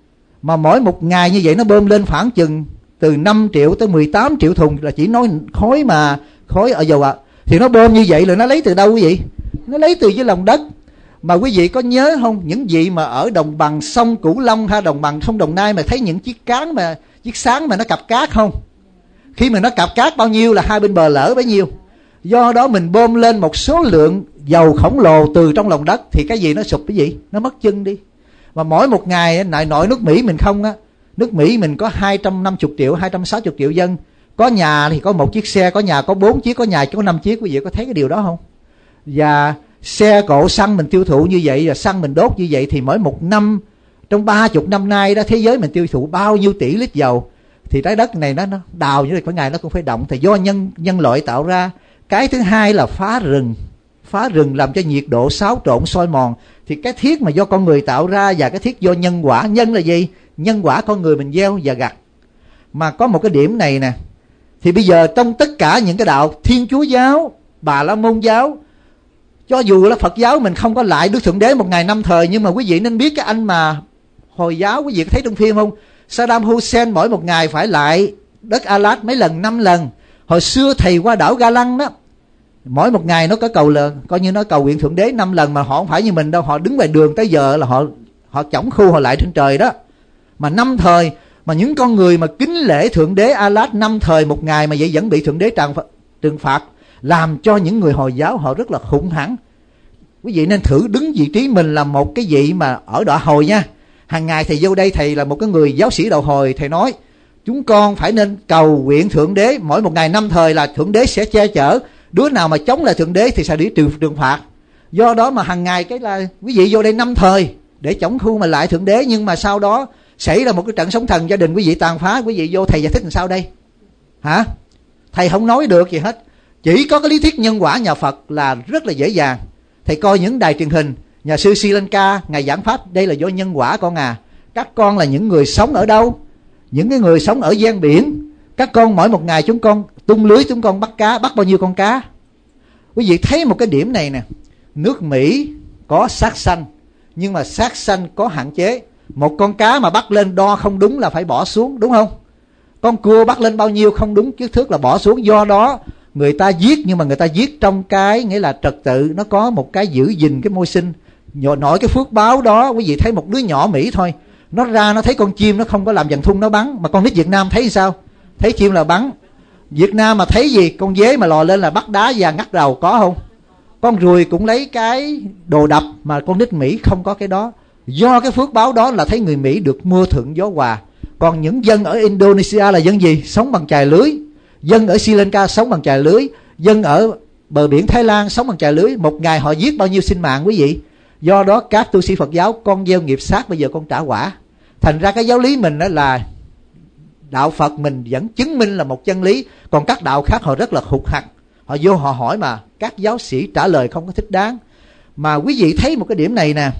Mà mỗi một ngày như vậy nó bơm lên khoảng chừng từ năm triệu tới mười tám triệu thùng, là chỉ nói khối mà khối ở dầu ạ. À. Thì nó bơm như vậy là nó lấy từ đâu quý vị? Nó lấy từ dưới lòng đất. Mà quý vị có nhớ không, những vị mà ở đồng bằng sông Cửu Long hay đồng bằng sông Đồng Nai mà thấy những chiếc cán mà chiếc sáng mà nó cặp cát không? Khi mà nó cặp cát bao nhiêu là hai bên bờ lỡ bấy nhiêu. Do đó mình bơm lên một số lượng dầu khổng lồ từ trong lòng đất thì cái gì nó sụp cái gì? Nó mất chân đi. Mà mỗi một ngày nội nội nước Mỹ mình không á, nước Mỹ mình có hai trăm năm mươi triệu, hai trăm sáu mươi triệu dân. Có nhà thì có một chiếc xe, có nhà có bốn chiếc, có nhà có năm chiếc. Quý vị có thấy cái điều đó không? Và xe cộ xăng mình tiêu thụ như vậy, và xăng mình đốt như vậy, thì mỗi một năm, trong ba chục năm nay đó, thế giới mình tiêu thụ bao nhiêu tỷ lít dầu. Thì trái đất này nó, nó đào như thế, có ngày nó cũng phải động. Thì do nhân nhân loại tạo ra. Cái thứ hai là phá rừng. Phá rừng làm cho nhiệt độ xáo trộn soi mòn. Thì cái thiết mà do con người tạo ra và cái thiết do nhân quả. Nhân là gì? Nhân quả con người mình gieo và gặt. Mà có một cái điểm này nè. Thì bây giờ trong tất cả những cái đạo Thiên Chúa giáo, Bà La Môn giáo, cho dù là Phật giáo mình không có lại Đức Thượng Đế một ngày năm thời, nhưng mà quý vị nên biết cái anh mà Hồi giáo, quý vị có thấy trong phim không? Saddam Hussein mỗi một ngày phải lại đất Alat mấy lần, năm lần. Hồi xưa thầy qua đảo Ga Lăng đó, mỗi một ngày nó có cầu là coi như nó cầu nguyện Thượng Đế năm lần, mà họ không phải như mình đâu, họ đứng ngoài đường tới giờ là họ họ chổng khu họ lại trên trời đó. Mà năm thời, mà những con người mà kính lễ Thượng Đế Alat năm thời một ngày mà vậy vẫn bị Thượng Đế trừng phạt, làm cho những người Hồi giáo họ rất là khủng hoảng. Quý vị nên thử đứng vị trí mình là một cái vị mà ở đạo Hồi nha. Hàng ngày thầy vô đây, thầy là một cái người giáo sĩ đạo Hồi, thầy nói chúng con phải nên cầu nguyện Thượng Đế mỗi một ngày năm thời là Thượng Đế sẽ che chở. Đứa nào mà chống lại Thượng Đế thì sẽ bị trừng, trừng phạt. Do đó mà hàng ngày cái là quý vị vô đây năm thời để chống khu mà lại Thượng Đế, nhưng mà sau đó xảy ra một cái trận sóng thần, gia đình quý vị tàn phá, quý vị vô thầy giải thích làm sao đây? Hả? Thầy không nói được gì hết. Chỉ có cái lý thuyết nhân quả nhà Phật là rất là dễ dàng. Thầy coi những đài truyền hình, nhà sư Sri Lanka ngài giảng pháp, đây là do nhân quả con à. Các con là những người sống ở đâu? Những cái người sống ở ven biển. Các con mỗi một ngày chúng con tung lưới, chúng con bắt cá, bắt bao nhiêu con cá? Quý vị thấy một cái điểm này nè. Nước Mỹ có sát sanh, nhưng mà sát sanh có hạn chế. Một con cá mà bắt lên đo không đúng là phải bỏ xuống, đúng không? Con cua bắt lên bao nhiêu không đúng kích thước là bỏ xuống. Do đó người ta giết, nhưng mà người ta giết trong cái nghĩa là trật tự, nó có một cái giữ gìn cái môi sinh. Nội cái phước báo đó, quý vị thấy một đứa nhỏ Mỹ thôi, nó ra nó thấy con chim nó không có làm dàn thun nó bắn, mà con nít Việt Nam thấy sao? Thấy chim là bắn. Việt Nam mà thấy gì? Con dế mà lò lên là bắt đá và ngắt đầu, có không? Con ruồi cũng lấy cái đồ đập, mà con nít Mỹ không có cái đó. Do cái phước báo đó là thấy người Mỹ được mưa thuận gió hòa. Còn những dân ở Indonesia là dân gì? Sống bằng chài lưới. Dân ở Sri Lanka sống bằng chài lưới. Dân ở bờ biển Thái Lan sống bằng chài lưới. Một ngày họ giết bao nhiêu sinh mạng quý vị? Do đó các tu sĩ Phật giáo, con gieo nghiệp sát, bây giờ con trả quả. Thành ra cái giáo lý mình đó là đạo Phật mình vẫn chứng minh là một chân lý. Còn các đạo khác họ rất là hụt hặc. Họ vô họ hỏi mà các giáo sĩ trả lời không có thích đáng. Mà quý vị thấy một cái điểm này nè.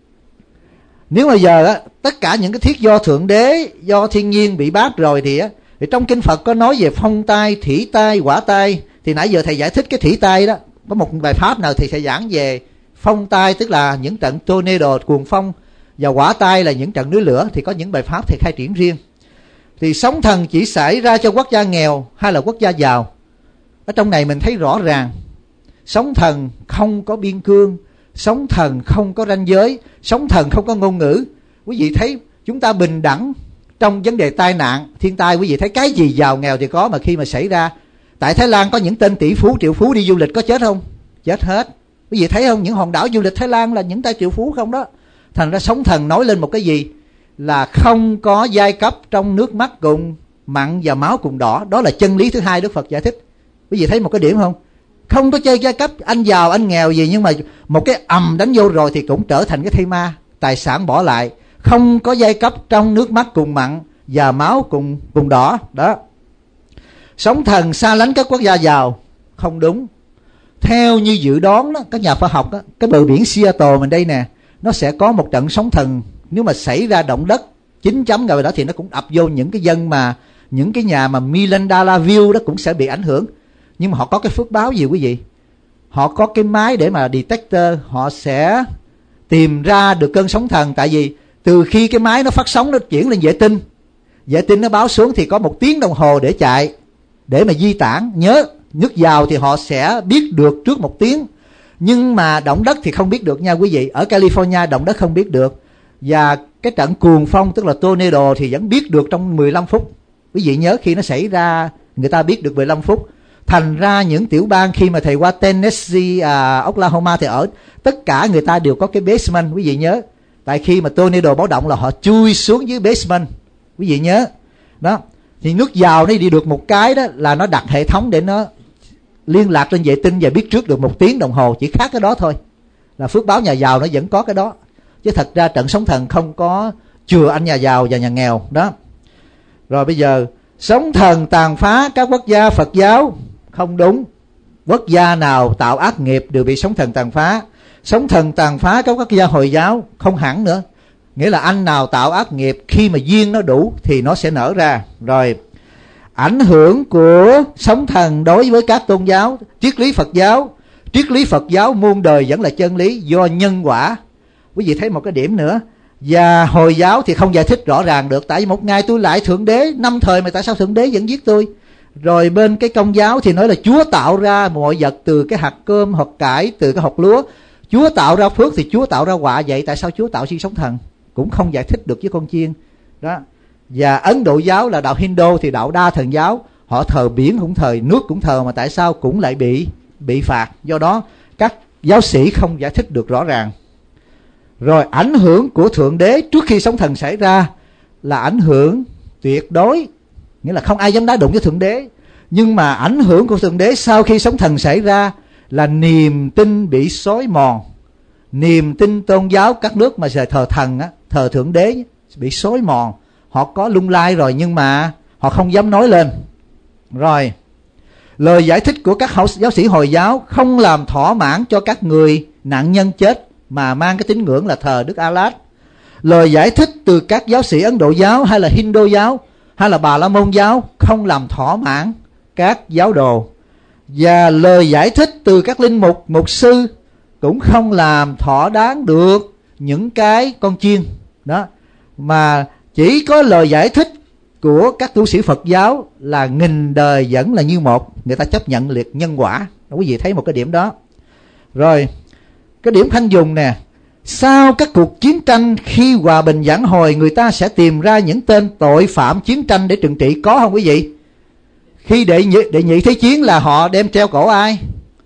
Nếu bây giờ á, tất cả những cái thiết do Thượng Đế, do thiên nhiên bị bát rồi thì á, thì trong kinh Phật có nói về phong tai, thủy tai, hỏa tai. Thì nãy giờ thầy giải thích cái thủy tai đó. Có một bài pháp nào thì sẽ giảng về phong tai, tức là những trận tornado, cuồng phong, và hỏa tai là những trận núi lửa. Thì có những bài pháp thầy khai triển riêng. Thì sóng thần chỉ xảy ra cho quốc gia nghèo hay là quốc gia giàu? Ở trong này mình thấy rõ ràng, sóng thần không có biên cương, sóng thần không có ranh giới, sóng thần không có ngôn ngữ. Quý vị thấy chúng ta bình đẳng trong vấn đề tai nạn, thiên tai. Quý vị thấy cái gì giàu nghèo thì có, mà khi mà xảy ra, tại Thái Lan có những tên tỷ phú, triệu phú đi du lịch có chết không? Chết hết. Quý vị thấy không? Những hòn đảo du lịch Thái Lan là những tay triệu phú không đó. Thành ra sóng thần nói lên một cái gì? Là không có giai cấp trong nước mắt cùng mặn và máu cùng đỏ. Đó là chân lý thứ hai Đức Phật giải thích. Quý vị thấy một cái điểm không? Không có chơi giai cấp, anh giàu anh nghèo gì, nhưng mà một cái ầm đánh vô rồi thì cũng trở thành cái thây ma, tài sản bỏ lại. Không có giai cấp trong nước mắt cùng mặn và máu cùng cùng đỏ. Đó. Sóng thần xa lánh các quốc gia giàu, không đúng. Theo như dự đoán đó, các nhà khoa học đó, cái bờ biển Seattle mình đây nè, nó sẽ có một trận sóng thần. Nếu mà xảy ra động đất chín chấm rồi đó thì nó cũng ập vô những cái dân mà những cái nhà mà Million Dollar View đó cũng sẽ bị ảnh hưởng. Nhưng mà họ có cái phước báo gì quý vị? Họ có cái máy để mà detector, họ sẽ tìm ra được cơn sóng thần. Tại vì từ khi cái máy nó phát sóng nó chuyển lên vệ tinh, vệ tinh nó báo xuống thì có một tiếng đồng hồ để chạy, để mà di tản. Nhớ, nước giàu thì họ sẽ biết được trước một tiếng, nhưng mà động đất thì không biết được nha quý vị. Ở California động đất không biết được. Và cái trận cuồng phong tức là tornado thì vẫn biết được trong mười lăm phút. Quý vị nhớ khi nó xảy ra người ta biết được mười lăm phút. Thành ra những tiểu bang khi mà thầy qua Tennessee, à, Oklahoma thì ở tất cả người ta đều có cái basement. Quý vị nhớ, tại khi mà tornado báo động là họ chui xuống dưới basement. Quý vị nhớ đó. Thì nước giàu nó đi được một cái đó là nó đặt hệ thống để nó liên lạc lên vệ tinh và biết trước được một tiếng đồng hồ. Chỉ khác cái đó thôi. Là phước báo nhà giàu nó vẫn có cái đó. Chứ thật ra trận sóng thần không có chừa anh nhà giàu và nhà nghèo đó. Rồi bây giờ sóng thần tàn phá các quốc gia Phật giáo, không đúng. Quốc gia nào tạo ác nghiệp đều bị sóng thần tàn phá. Sóng thần tàn phá các quốc gia Hồi giáo, không hẳn nữa. Nghĩa là anh nào tạo ác nghiệp, khi mà duyên nó đủ thì nó sẽ nở ra. Rồi ảnh hưởng của sóng thần đối với các tôn giáo, triết lý Phật giáo. Triết lý Phật giáo muôn đời vẫn là chân lý do nhân quả. Quý vị thấy một cái điểm nữa. Và Hồi giáo thì không giải thích rõ ràng được. Tại vì một ngày tôi lại Thượng Đế, năm thời mà tại sao Thượng Đế vẫn giết tôi? Rồi bên cái Công giáo thì nói là Chúa tạo ra mọi vật từ cái hạt cơm, hột cải, từ cái hột lúa. Chúa tạo ra phước thì Chúa tạo ra họa. Vậy tại sao Chúa tạo si sóng thần? Cũng không giải thích được với con chiên đó. Và Ấn Độ giáo là đạo Hindu thì đạo đa thần giáo, họ thờ biển cũng thờ, nước cũng thờ, mà tại sao cũng lại bị bị phạt? Do đó các giáo sĩ không giải thích được rõ ràng. Rồi ảnh hưởng của Thượng Đế trước khi sóng thần xảy ra là ảnh hưởng tuyệt đối. nghĩa là không ai dám đá đụng với Thượng Đế. Nhưng mà ảnh hưởng của Thượng Đế sau khi sóng thần xảy ra là niềm tin bị xói mòn. Niềm tin tôn giáo các nước mà giờ thờ thần á, thờ Thượng Đế bị xói mòn. Họ có lung lai rồi nhưng mà họ không dám nói lên. Rồi, lời giải thích của các giáo sĩ Hồi giáo không làm thỏa mãn cho các người nạn nhân chết mà mang cái tín ngưỡng là thờ Đức A-lát. Lời giải thích từ các giáo sĩ Ấn Độ giáo hay là Hindu giáo hay là Bà La Môn giáo không làm thỏa mãn các giáo đồ. Và lời giải thích từ các linh mục, mục sư cũng không làm thỏa đáng được những cái con chiên đó, mà chỉ có lời giải thích của các tu sĩ Phật giáo là nghìn đời vẫn là như một. Người ta chấp nhận liệt nhân quả. Quý vị thấy một cái điểm đó. Rồi, cái điểm Khanh dùng nè, sau các cuộc chiến tranh khi hòa bình vãn hồi, người ta sẽ tìm ra những tên tội phạm chiến tranh để trừng trị, có không quý vị? Khi đệ nhị, đệ nhị thế chiến là họ đem treo cổ ai?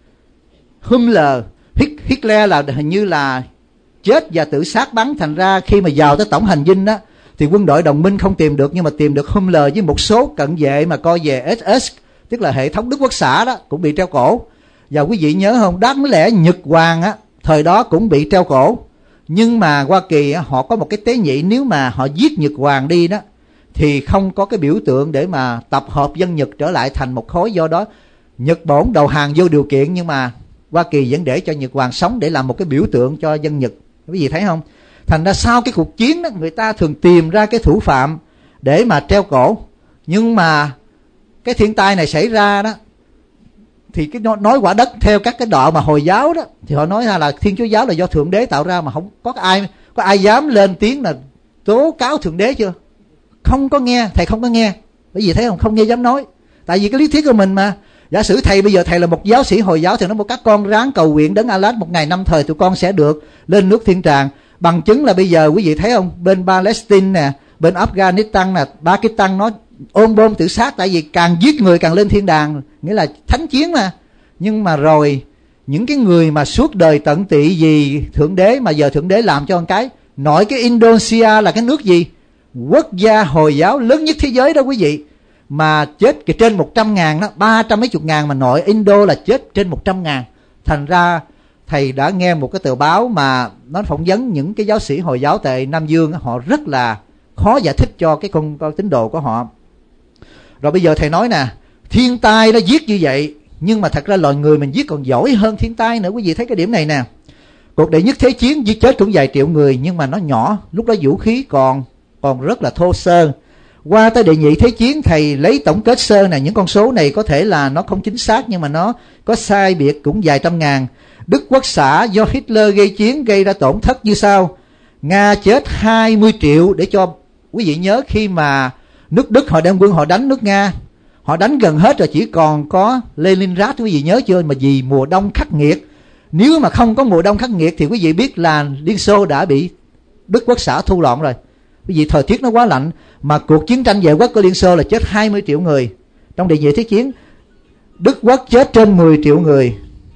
Himmler, Hitler là hình như là chết và tự sát bắn. Thành ra khi mà vào tới tổng hành dinh á, thì quân đội đồng minh không tìm được, nhưng mà tìm được Himmler với một số cận vệ mà coi về ét ét, tức là hệ thống Đức Quốc xã đó, cũng bị treo cổ. Và quý vị nhớ không, đáng lẽ Nhật Hoàng á thời đó cũng bị treo cổ, nhưng mà Hoa Kỳ á, họ có một cái tế nhị, nếu mà họ giết Nhật Hoàng đi đó thì không có cái biểu tượng để mà tập hợp dân Nhật trở lại thành một khối. Do đó Nhật bổn đầu hàng vô điều kiện, nhưng mà Hoa Kỳ vẫn để cho Nhật Hoàng sống để làm một cái biểu tượng cho dân Nhật. Quý vị thấy không? Thành ra sau cái cuộc chiến đó, người ta thường tìm ra cái thủ phạm để mà treo cổ. Nhưng mà cái thiên tai này xảy ra đó, thì cái nói quả đất theo các cái đạo mà Hồi giáo đó, thì họ nói là Thiên Chúa giáo là do Thượng Đế tạo ra, mà không có ai có ai dám lên tiếng là tố cáo Thượng Đế chưa? Không có nghe, thầy không có nghe. Bởi vì thấy không, không nghe dám nói. Tại vì cái lý thuyết của mình mà. Giả sử thầy bây giờ thầy là một giáo sĩ Hồi giáo, thì nói một các con ráng cầu nguyện đấng A-lát một ngày năm thời tụi con sẽ được lên nước thiên tràng. Bằng chứng là bây giờ quý vị thấy không, bên Palestine nè, bên Afghanistan nè, Pakistan nó ôm bom tự sát, tại vì càng giết người càng lên thiên đàng, nghĩa là thánh chiến mà. Nhưng mà rồi những cái người mà suốt đời tận tị vì Thượng Đế, mà giờ Thượng Đế làm cho một cái, nội cái Indonesia là cái nước gì? Quốc gia Hồi giáo lớn nhất thế giới đó quý vị, mà chết cái trên một trăm ngàn đó, ba trăm mấy chục ngàn, mà nội Indo là chết trên một trăm ngàn. Thành ra thầy đã nghe một cái tờ báo mà nó phỏng vấn những cái giáo sĩ Hồi giáo tại Nam Dương, họ rất là khó giải thích cho cái con, con tín đồ của họ. Rồi bây giờ thầy nói nè, thiên tai nó giết như vậy, nhưng mà thật ra loài người mình giết còn giỏi hơn thiên tai nữa. Quý vị thấy cái điểm này nè. Cuộc đệ nhất thế chiến giết chết cũng vài triệu người, nhưng mà nó nhỏ, lúc đó vũ khí còn còn rất là thô sơ. Qua tới đệ nhị thế chiến, thầy lấy tổng kết sơ này, những con số này có thể là nó không chính xác, nhưng mà nó có sai biệt cũng vài trăm ngàn. Đức Quốc xã do Hitler gây chiến gây ra tổn thất như sau: Nga chết hai mươi triệu. Để cho quý vị nhớ, khi mà nước Đức họ đem quân họ đánh nước Nga, họ đánh gần hết rồi, chỉ còn có Leningrad, quý vị nhớ chưa? Mà vì mùa đông khắc nghiệt, nếu mà không có mùa đông khắc nghiệt thì quý vị biết là Liên Xô đã bị Đức Quốc xã thu lọn rồi. Quý vị, thời tiết nó quá lạnh, mà cuộc chiến tranh vệ quốc của Liên Xô là chết hai mươi triệu người. Trong đệ nhị thế chiến, Đức Quốc chết trên mười triệu người.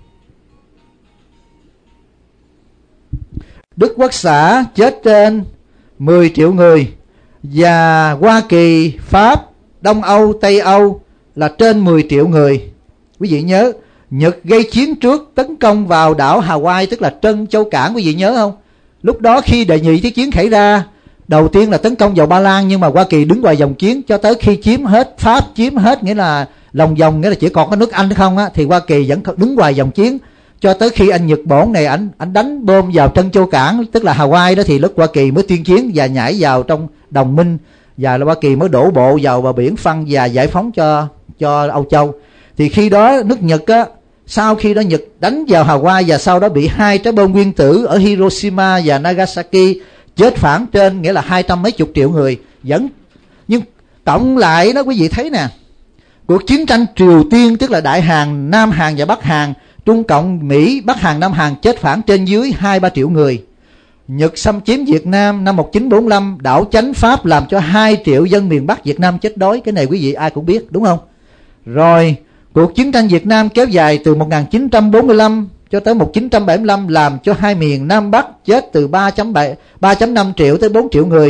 Đức Quốc xã chết trên mười triệu người. Và Hoa Kỳ, Pháp, Đông Âu, Tây Âu là trên mười triệu người. Quý vị nhớ, Nhật gây chiến trước tấn công vào đảo Hawaii, tức là Trân Châu Cảng, quý vị nhớ không? Lúc đó khi đệ nhị thế chiến xảy ra, đầu tiên là tấn công vào Ba Lan, nhưng mà Hoa Kỳ đứng ngoài dòng chiến cho tới khi chiếm hết, Pháp chiếm hết, nghĩa là lòng vòng, nghĩa là chỉ còn có nước Anh không á, thì Hoa Kỳ vẫn đứng ngoài dòng chiến cho tới khi anh Nhật Bổn này anh anh đánh bom vào Trân Châu Cảng, tức là Hawaii đó, thì lúc Hoa Kỳ mới tuyên chiến và nhảy vào trong đồng minh, và Hoa Kỳ mới đổ bộ vào bờ biển Phân và giải phóng cho cho Âu Châu. Thì khi đó nước Nhật á, sau khi đó Nhật đánh vào Hawaii và sau đó bị hai trái bom nguyên tử ở Hiroshima và Nagasaki, chết phản trên, nghĩa là hai trăm mấy chục triệu người. Vẫn nhưng tổng lại đó quý vị thấy nè, cuộc chiến tranh Triều Tiên, tức là Đại Hàn, Nam Hàn và Bắc Hàn, Trung Cộng, Mỹ, Bắc Hàn, Nam Hàn chết phản trên dưới hai ba triệu người. Nhật xâm chiếm Việt Nam năm một nghìn chín trăm bốn mươi lăm, đảo chánh Pháp làm cho hai triệu dân miền Bắc Việt Nam chết đói. Cái này quý vị ai cũng biết, đúng không? Rồi cuộc chiến tranh Việt Nam kéo dài từ một nghìn chín trăm bốn mươi lăm cho tới một nghìn chín trăm bảy mươi lăm, làm cho hai miền Nam Bắc chết từ ba phẩy năm triệu tới bốn triệu người.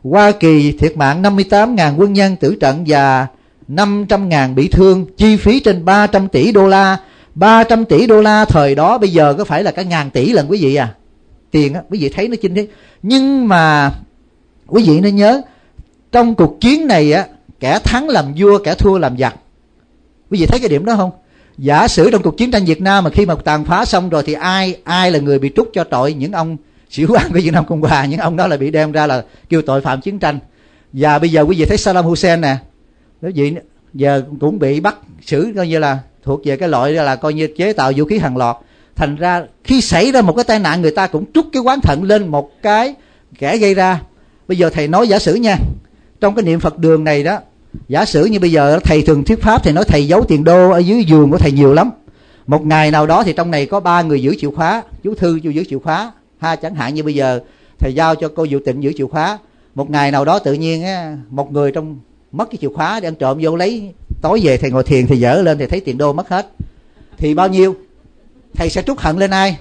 Hoa Kỳ thiệt mạng năm mươi tám nghìn quân nhân tử trận và năm trăm nghìn bị thương, chi phí trên ba trăm tỷ đô la. ba trăm tỷ đô la thời đó bây giờ có phải là cả ngàn tỷ lần quý vị à? Tiền á, quý vị thấy nó chinh thế. Nhưng mà quý vị nên nhớ, trong cuộc chiến này á, kẻ thắng làm vua, kẻ thua làm giặc. Quý vị thấy cái điểm đó không? Giả sử trong cuộc chiến tranh Việt Nam mà khi mà tàn phá xong rồi thì ai ai là người bị trút cho tội? Những ông sĩ quan của Việt Nam Cộng Hòa, những ông đó là bị đem ra là kêu tội phạm chiến tranh. Và bây giờ quý vị thấy Saddam Hussein nè, quý vị giờ cũng bị bắt xử coi như là thuộc về cái loại là coi như chế tạo vũ khí hàng loạt. Thành ra khi xảy ra một cái tai nạn, người ta cũng trút cái oán thận lên một cái kẻ gây ra. Bây giờ thầy nói giả sử nha, trong cái niệm Phật đường này đó, giả sử như bây giờ thầy thường thuyết pháp, thầy nói thầy giấu tiền đô ở dưới giường của thầy nhiều lắm. Một ngày nào đó thì trong này có ba người giữ chìa khóa, chú Thư giữ chìa khóa ha, chẳng hạn như bây giờ thầy giao cho cô Diệu Tịnh giữ chìa khóa. Một ngày nào đó tự nhiên á, một người trong mất cái chìa khóa để ăn trộm vô lấy, tối về thầy ngồi thiền thì dở lên thì thấy tiền đô mất hết, thì bao nhiêu? Thầy sẽ trút hận lên ai?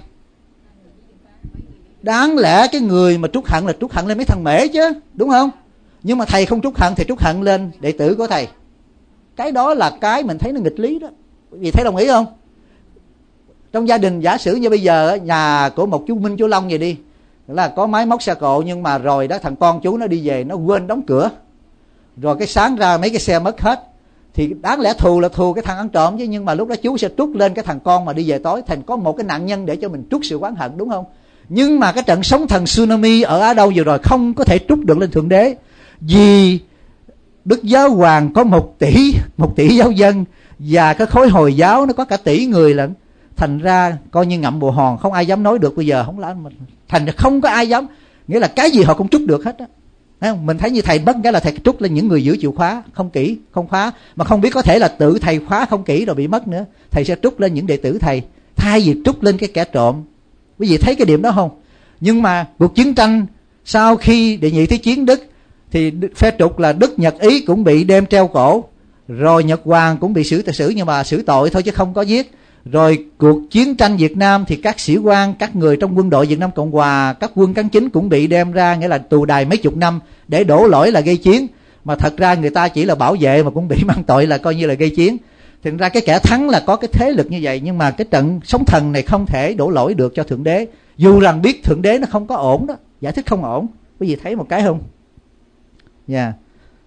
Đáng lẽ cái người mà trút hận là trút hận lên mấy thằng mễ chứ, đúng không? Nhưng mà thầy không trút hận, thầy trút hận lên đệ tử của thầy. Cái đó là cái mình thấy nó nghịch lý đó. Vì thấy đồng ý không? Trong gia đình giả sử như bây giờ nhà của một chú Minh chú Long vậy đi, là có máy móc xe cộ, nhưng mà rồi đó thằng con chú nó đi về nó quên đóng cửa, rồi cái sáng ra mấy cái xe mất hết, thì đáng lẽ thù là thù cái thằng ăn trộm chứ, nhưng mà lúc đó chú sẽ trút lên cái thằng con mà đi về tối, thành có một cái nạn nhân để cho mình trút sự oán hận, đúng không? Nhưng mà cái trận sóng thần tsunami ở Á Đâu vừa rồi không có thể trút được lên Thượng Đế, vì Đức Giáo Hoàng có một tỷ một tỷ giáo dân, và cái khối Hồi giáo nó có cả tỷ người lận. Thành ra coi như ngậm bồ hòn, không ai dám nói được bây giờ không làm mình. Thành ra không có ai dám, nghĩa là cái gì họ cũng trút được hết á. Mình thấy như thầy bất cái là thầy trút lên những người giữ chìa khóa không kỹ, không khóa, mà không biết có thể là tự thầy khóa không kỹ rồi bị mất nữa, thầy sẽ trút lên những đệ tử thầy thay vì trút lên cái kẻ trộm. Quý vị thấy cái điểm đó không? Nhưng mà cuộc chiến tranh sau khi đệ nhị thế chiến Đức thì phe trục là Đức Nhật Ý cũng bị đem treo cổ, rồi Nhật Hoàng cũng bị xử xử nhưng mà xử tội thôi chứ không có giết. Rồi cuộc chiến tranh Việt Nam thì các sĩ quan, các người trong quân đội Việt Nam Cộng Hòa, các quân cán chính cũng bị đem ra, nghĩa là tù đày mấy chục năm để đổ lỗi là gây chiến, mà thật ra người ta chỉ là bảo vệ mà cũng bị mang tội là coi như là gây chiến. Thì ra cái kẻ thắng là có cái thế lực như vậy, nhưng mà cái trận sóng thần này không thể đổ lỗi được cho Thượng Đế, dù rằng biết Thượng Đế nó không có ổn đó, giải thích không ổn. Quý vị thấy một cái không? Dạ. Yeah.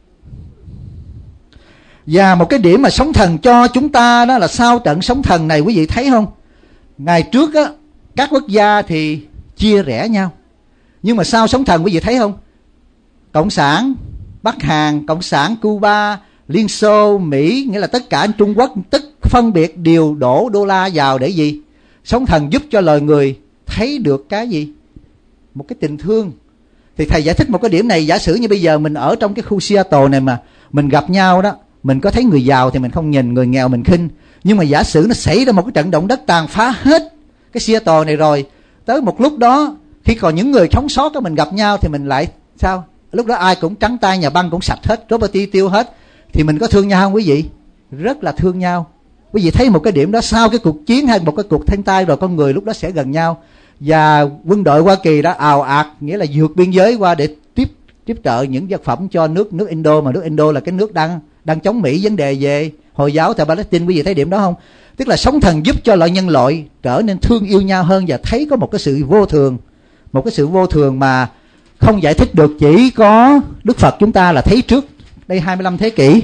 Và một cái điểm mà sóng thần cho chúng ta đó là sau trận sóng thần này, quý vị thấy không? Ngày trước á, các quốc gia thì chia rẽ nhau, nhưng mà sau sóng thần quý vị thấy không? Cộng sản Bắc Hàn, Cộng sản Cuba, Liên Xô, Mỹ, nghĩa là tất cả Trung Quốc, tất phân biệt đều đổ đô la vào để gì? Sóng thần giúp cho loài người thấy được cái gì? Một cái tình thương. Thì thầy giải thích một cái điểm này, giả sử như bây giờ mình ở trong cái khu Seattle này mà mình gặp nhau đó, mình có thấy người giàu thì mình không nhìn, người nghèo mình khinh. Nhưng mà giả sử nó xảy ra một cái trận động đất tàn phá hết cái Seattle này rồi, tới một lúc đó khi còn những người sống sót đó mình gặp nhau thì mình lại sao? Lúc đó ai cũng trắng tay, nhà băng cũng sạch hết, property tiêu hết, thì mình có thương nhau không quý vị? Rất là thương nhau. Quý vị thấy một cái điểm đó, sau cái cuộc chiến hay một cái cuộc thiên tai rồi con người lúc đó sẽ gần nhau. Và quân đội Hoa Kỳ đã ào ạt, nghĩa là vượt biên giới qua để tiếp tiếp trợ những vật phẩm cho nước nước Indo, mà nước Indo là cái nước đang đang chống Mỹ vấn đề về Hồi giáo tại Palestine. Quý vị thấy điểm đó không? Tức là sóng thần giúp cho loại nhân loại trở nên thương yêu nhau hơn và thấy có một cái sự vô thường, một cái sự vô thường mà không giải thích được, chỉ có Đức Phật chúng ta là thấy trước đây hai mươi lăm thế kỷ.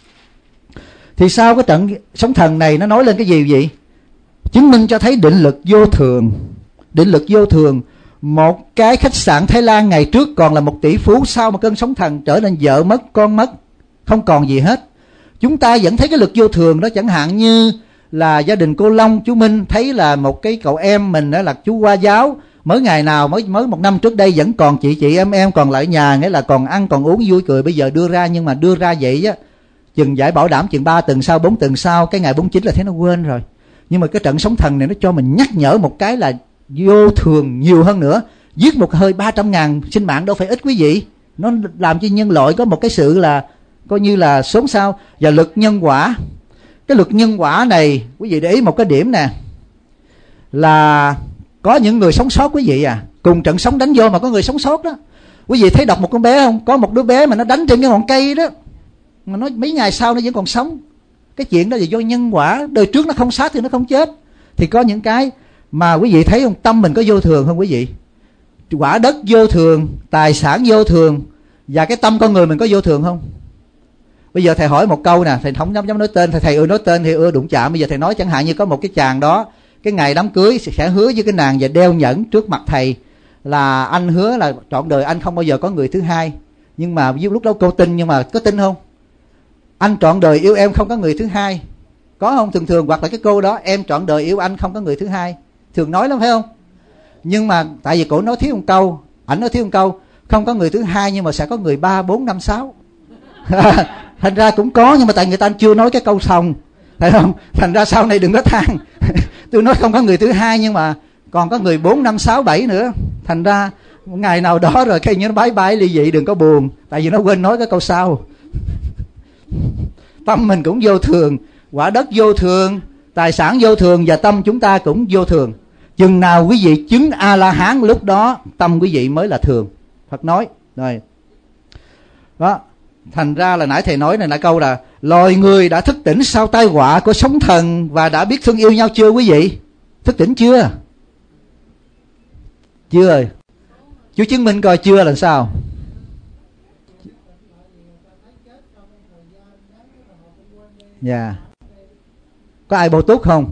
Thì sau cái trận sóng thần này nó nói lên cái gì vậy? Chứng minh cho thấy định lực vô thường. Định lực vô thường. Một cái khách sạn Thái Lan ngày trước còn là một tỷ phú, sau một cơn sóng thần trở nên vợ mất, con mất, không còn gì hết. Chúng ta vẫn thấy cái lực vô thường đó, chẳng hạn như là gia đình cô Long, chú Minh thấy là một cái cậu em mình đó là chú Hoa giáo, mới ngày nào mới mới một năm trước đây vẫn còn chị chị em em còn lại nhà, nghĩa là còn ăn còn uống vui cười, bây giờ đưa ra, nhưng mà đưa ra vậy á, chừng giải bảo đảm chừng ba tuần sau, bốn tuần sau, cái ngày bốn mươi chín là thấy nó quên rồi. Nhưng mà cái trận sóng thần này nó cho mình nhắc nhở một cái là vô thường nhiều hơn nữa. Giết một hơi ba trăm ngàn sinh mạng đâu phải ít quý vị. Nó làm cho nhân loại có một cái sự là coi như là xốn xao. Và luật nhân quả, cái luật nhân quả này quý vị để ý một cái điểm nè, là có những người sống sót quý vị à, cùng trận sóng đánh vô mà có người sống sót đó. Quý vị thấy đọc một con bé không? Có một đứa bé mà nó đánh trên cái ngọn cây đó, mà nó mấy ngày sau nó vẫn còn sống. Cái chuyện đó là do nhân quả, đời trước nó không sát thì nó không chết. Thì có những cái mà quý vị thấy không, tâm mình có vô thường không quý vị? Quả đất vô thường, tài sản vô thường, và cái tâm con người mình có vô thường không? Bây giờ thầy hỏi một câu nè, thầy không dám dám nói tên, thầy thầy ưa nói tên thì ưa đụng chạm. Bây giờ thầy nói chẳng hạn như có một cái chàng đó, cái ngày đám cưới sẽ hứa với cái nàng và đeo nhẫn trước mặt thầy là anh hứa là trọn đời anh không bao giờ có người thứ hai. Nhưng mà lúc đó cô tin, nhưng mà có tin không? Anh trọn đời yêu em không có người thứ hai, có không? Thường thường hoặc là cái cô đó, em trọn đời yêu anh không có người thứ hai, thường nói lắm phải không? Nhưng mà tại vì cổ nói thiếu một câu, ảnh nói thiếu một câu, không có người thứ hai nhưng mà sẽ có người ba bốn năm sáu. Thành ra cũng có, nhưng mà tại người ta chưa nói cái câu xong, phải không? Thành ra sau này đừng có than. Tôi nói không có người thứ hai nhưng mà còn có người bốn năm sáu bảy nữa. Thành ra ngày nào đó rồi khi như nó bái bái ly dị đừng có buồn, tại vì nó quên nói cái câu sau. Tâm mình cũng vô thường, quả đất vô thường, tài sản vô thường, và tâm chúng ta cũng vô thường. Chừng nào quý vị chứng A-la-hán, lúc đó tâm quý vị mới là thường. Phật nói rồi đó. Thành ra là nãy thầy nói này là câu là loài người đã thức tỉnh sau tai họa của sóng thần và đã biết thương yêu nhau chưa quý vị? Thức tỉnh chưa? Chưa rồi. Chú chứng minh coi chưa là sao? Dạ yeah. Có ai bổ túc không?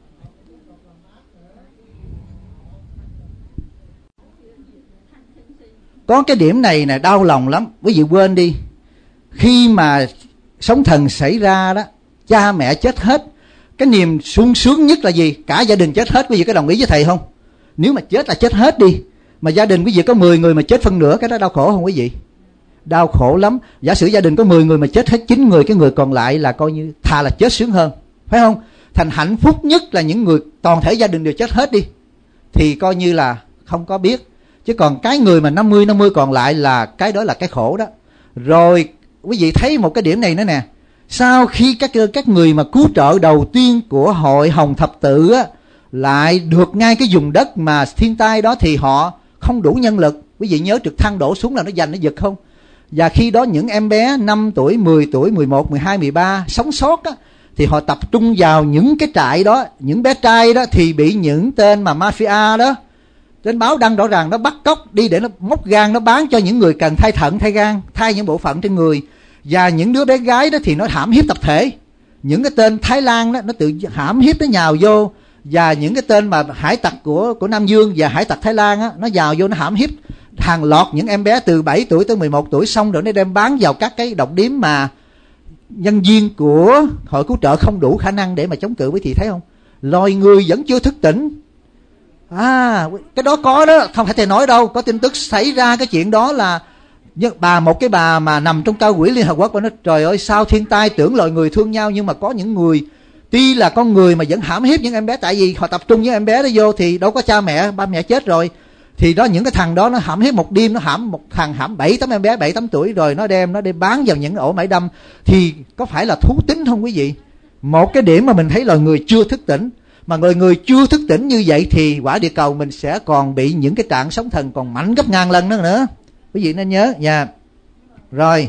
Có cái điểm này nè đau lòng lắm, quý vị quên đi. Khi mà sóng thần xảy ra đó, cha mẹ chết hết, cái niềm sung sướng nhất là gì? Cả gia đình chết hết. Quý vị có đồng ý với thầy không? Nếu mà chết là chết hết đi, mà gia đình quý vị có mười người mà chết phân nửa, cái đó đau khổ không quý vị? Đau khổ lắm. Giả sử gia đình có mười người mà chết hết chín người, cái người còn lại là coi như thà là chết sướng hơn, phải không? Thành hạnh phúc nhất là những người toàn thể gia đình đều chết hết đi, thì coi như là không có biết. Chứ còn cái người mà năm mươi năm mươi còn lại là cái đó là cái khổ đó. Rồi quý vị thấy một cái điểm này nữa nè. Sau khi các các người mà cứu trợ đầu tiên của hội Hồng Thập Tự á, lại được ngay cái vùng đất mà thiên tai đó thì họ không đủ nhân lực. Quý vị nhớ trực thăng đổ xuống là nó giành nó giật không? Và khi đó những em bé năm tuổi, mười tuổi, mười một, mười hai, mười ba sống sót á, thì họ tập trung vào những cái trại đó. Những bé trai đó thì bị những tên mà mafia đó, trên báo đăng rõ ràng, nó bắt cóc đi để nó móc gan, nó bán cho những người cần thay thận, thay gan, thay những bộ phận trên người. Và những đứa bé gái đó thì nó hãm hiếp tập thể. Những cái tên Thái Lan đó nó tự hãm hiếp, nó nhào vô. Và những cái tên mà hải tặc của của Nam Dương và hải tặc Thái Lan á, nó nhào vô nó hãm hiếp hàng loạt những em bé từ bảy tuổi tới mười một tuổi, xong rồi nó đem bán vào các cái động điếm mà nhân viên của hội cứu trợ không đủ khả năng để mà chống cự. Quý vị thấy không? Loài người vẫn chưa thức tỉnh. À, cái đó có đó, không phải thầy nói đâu, có tin tức xảy ra cái chuyện đó là bà một cái bà mà nằm trong cao ủy Liên Hợp Quốc, và nói trời ơi sao thiên tai tưởng loài người thương nhau, nhưng mà có những người tuy là con người mà vẫn hãm hiếp những em bé, tại vì họ tập trung những em bé đó vô thì đâu có cha mẹ, ba mẹ chết rồi, thì đó những cái thằng đó nó hãm hiếp một đêm, nó hãm một thằng hãm bảy tám em bé bảy tám tuổi, rồi nó đem nó đem bán vào những ổ mãi đâm. Thì có phải là thú tính không quý vị? Một cái điểm mà mình thấy loài người chưa thức tỉnh. Mà người người chưa thức tỉnh như vậy thì quả địa cầu mình sẽ còn bị những cái trạng sóng thần còn mạnh gấp ngàn lần nữa nữa. Quý vị nên nhớ nha. Rồi.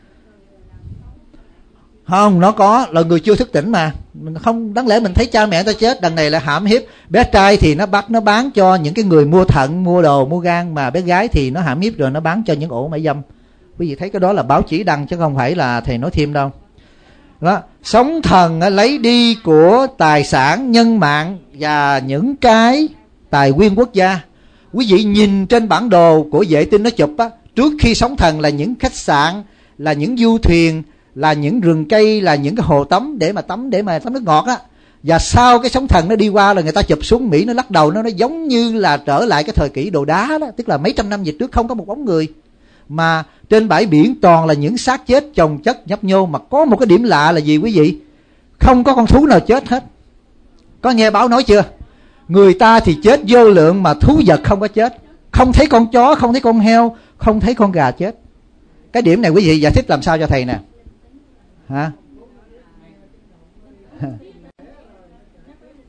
Không, nó có, là người chưa thức tỉnh mà. Mình không, đáng lẽ mình thấy cha mẹ ta chết, đằng này là hãm hiếp. Bé trai thì nó bắt nó bán cho những cái người mua thận, mua đồ, mua gan, mà bé gái thì nó hãm hiếp rồi nó bán cho những ổ mại dâm. Quý vị thấy cái đó là báo chí đăng chứ không phải là thầy nói thêm đâu. Đó, sóng thần lấy đi của tài sản, nhân mạng và những cái tài nguyên quốc gia. Quý vị nhìn trên bản đồ của vệ tinh nó chụp á, trước khi sóng thần là những khách sạn, là những du thuyền, là những rừng cây, là những cái hồ tắm để mà tắm để mà tắm nước ngọt á. Và sau cái sóng thần nó đi qua là người ta chụp xuống, Mỹ nó lắc đầu, nó nó giống như là trở lại cái thời kỷ đồ đá đó, tức là mấy trăm năm về trước không có một bóng người. Mà trên bãi biển toàn là những xác chết chồng chất nhấp nhô. Mà có một cái điểm lạ là gì quý vị? Không có con thú nào chết hết. Có nghe báo nói chưa? Người ta thì chết vô lượng mà thú vật không có chết. Không thấy con chó, không thấy con heo, không thấy con gà chết. Cái điểm này quý vị giải thích làm sao cho thầy nè? Hả?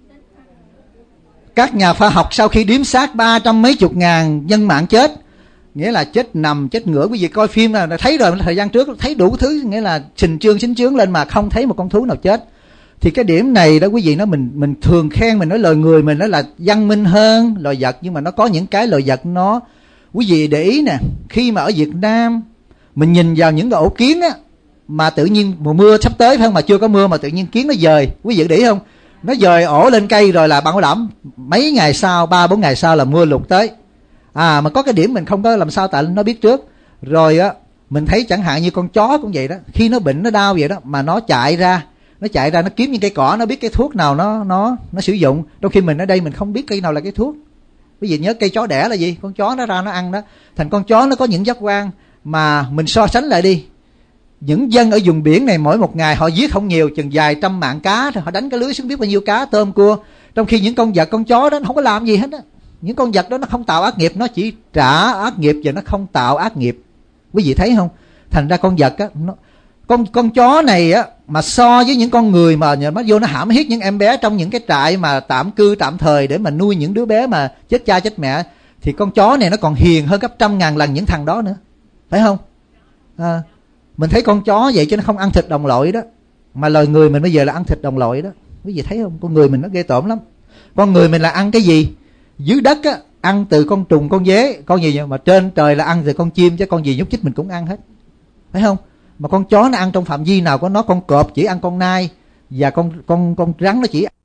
Các nhà khoa học sau khi đếm xác ba trăm mấy chục ngàn nhân mạng chết, nghĩa là chết nằm, chết ngửa. Quý vị coi phim là thấy rồi, thời gian trước thấy đủ thứ, nghĩa là sình trương xính trướng lên mà không thấy một con thú nào chết. Thì cái điểm này đó quý vị, nó mình mình thường khen, mình nói lời người mình nó là văn minh hơn loài vật, nhưng mà nó có những cái loài vật nó, quý vị để ý nè, khi mà ở Việt Nam mình nhìn vào những cái ổ kiến á, mà tự nhiên mùa mưa sắp tới phải không, mà chưa có mưa mà tự nhiên kiến nó dời, quý vị để ý không? Nó dời ổ lên cây rồi là bảo đảm mấy ngày sau, ba bốn ngày sau là mưa lụt tới. À mà có cái điểm mình không có làm sao, tại nó biết trước. Rồi á, mình thấy chẳng hạn như con chó cũng vậy đó, khi nó bệnh nó đau vậy đó mà nó chạy ra, nó chạy ra nó kiếm những cây cỏ, nó biết cái thuốc nào nó nó nó sử dụng, trong khi mình ở đây mình không biết cây nào là cái thuốc. Quý vị nhớ cây chó đẻ là gì? Con chó nó ra nó ăn đó. Thành con chó nó có những giác quan mà mình so sánh lại đi. Những dân ở vùng biển này mỗi một ngày họ giết không nhiều, chừng vài trăm mạng cá thôi, họ đánh cái lưới xuống biết bao nhiêu cá tôm cua. Trong khi những con vật, con chó đó nó không có làm gì hết á. Những con vật đó nó không tạo ác nghiệp, nó chỉ trả ác nghiệp và nó không tạo ác nghiệp. Quý vị thấy không? Thành ra con vật á, nó, con con chó này á, mà so với những con người mà nó vô nó hãm hiếp những em bé trong những cái trại mà tạm cư tạm thời để mà nuôi những đứa bé mà chết cha chết mẹ, thì con chó này nó còn hiền hơn gấp trăm ngàn lần những thằng đó nữa, phải không? À, mình thấy con chó vậy chứ nó không ăn thịt đồng loại đó, mà loài người mình bây giờ là ăn thịt đồng loại đó. Quý vị thấy không? Con người mình nó ghê tởm lắm. Con người mình là ăn cái gì? Dưới đất á, ăn từ con trùng, con dế, con gì vậy? Mà trên trời là ăn từ con chim, chứ con gì nhúc nhích mình cũng ăn hết, phải không? Mà con chó nó ăn trong phạm vi nào của nó? Con cọp chỉ ăn con nai, và con con con rắn nó chỉ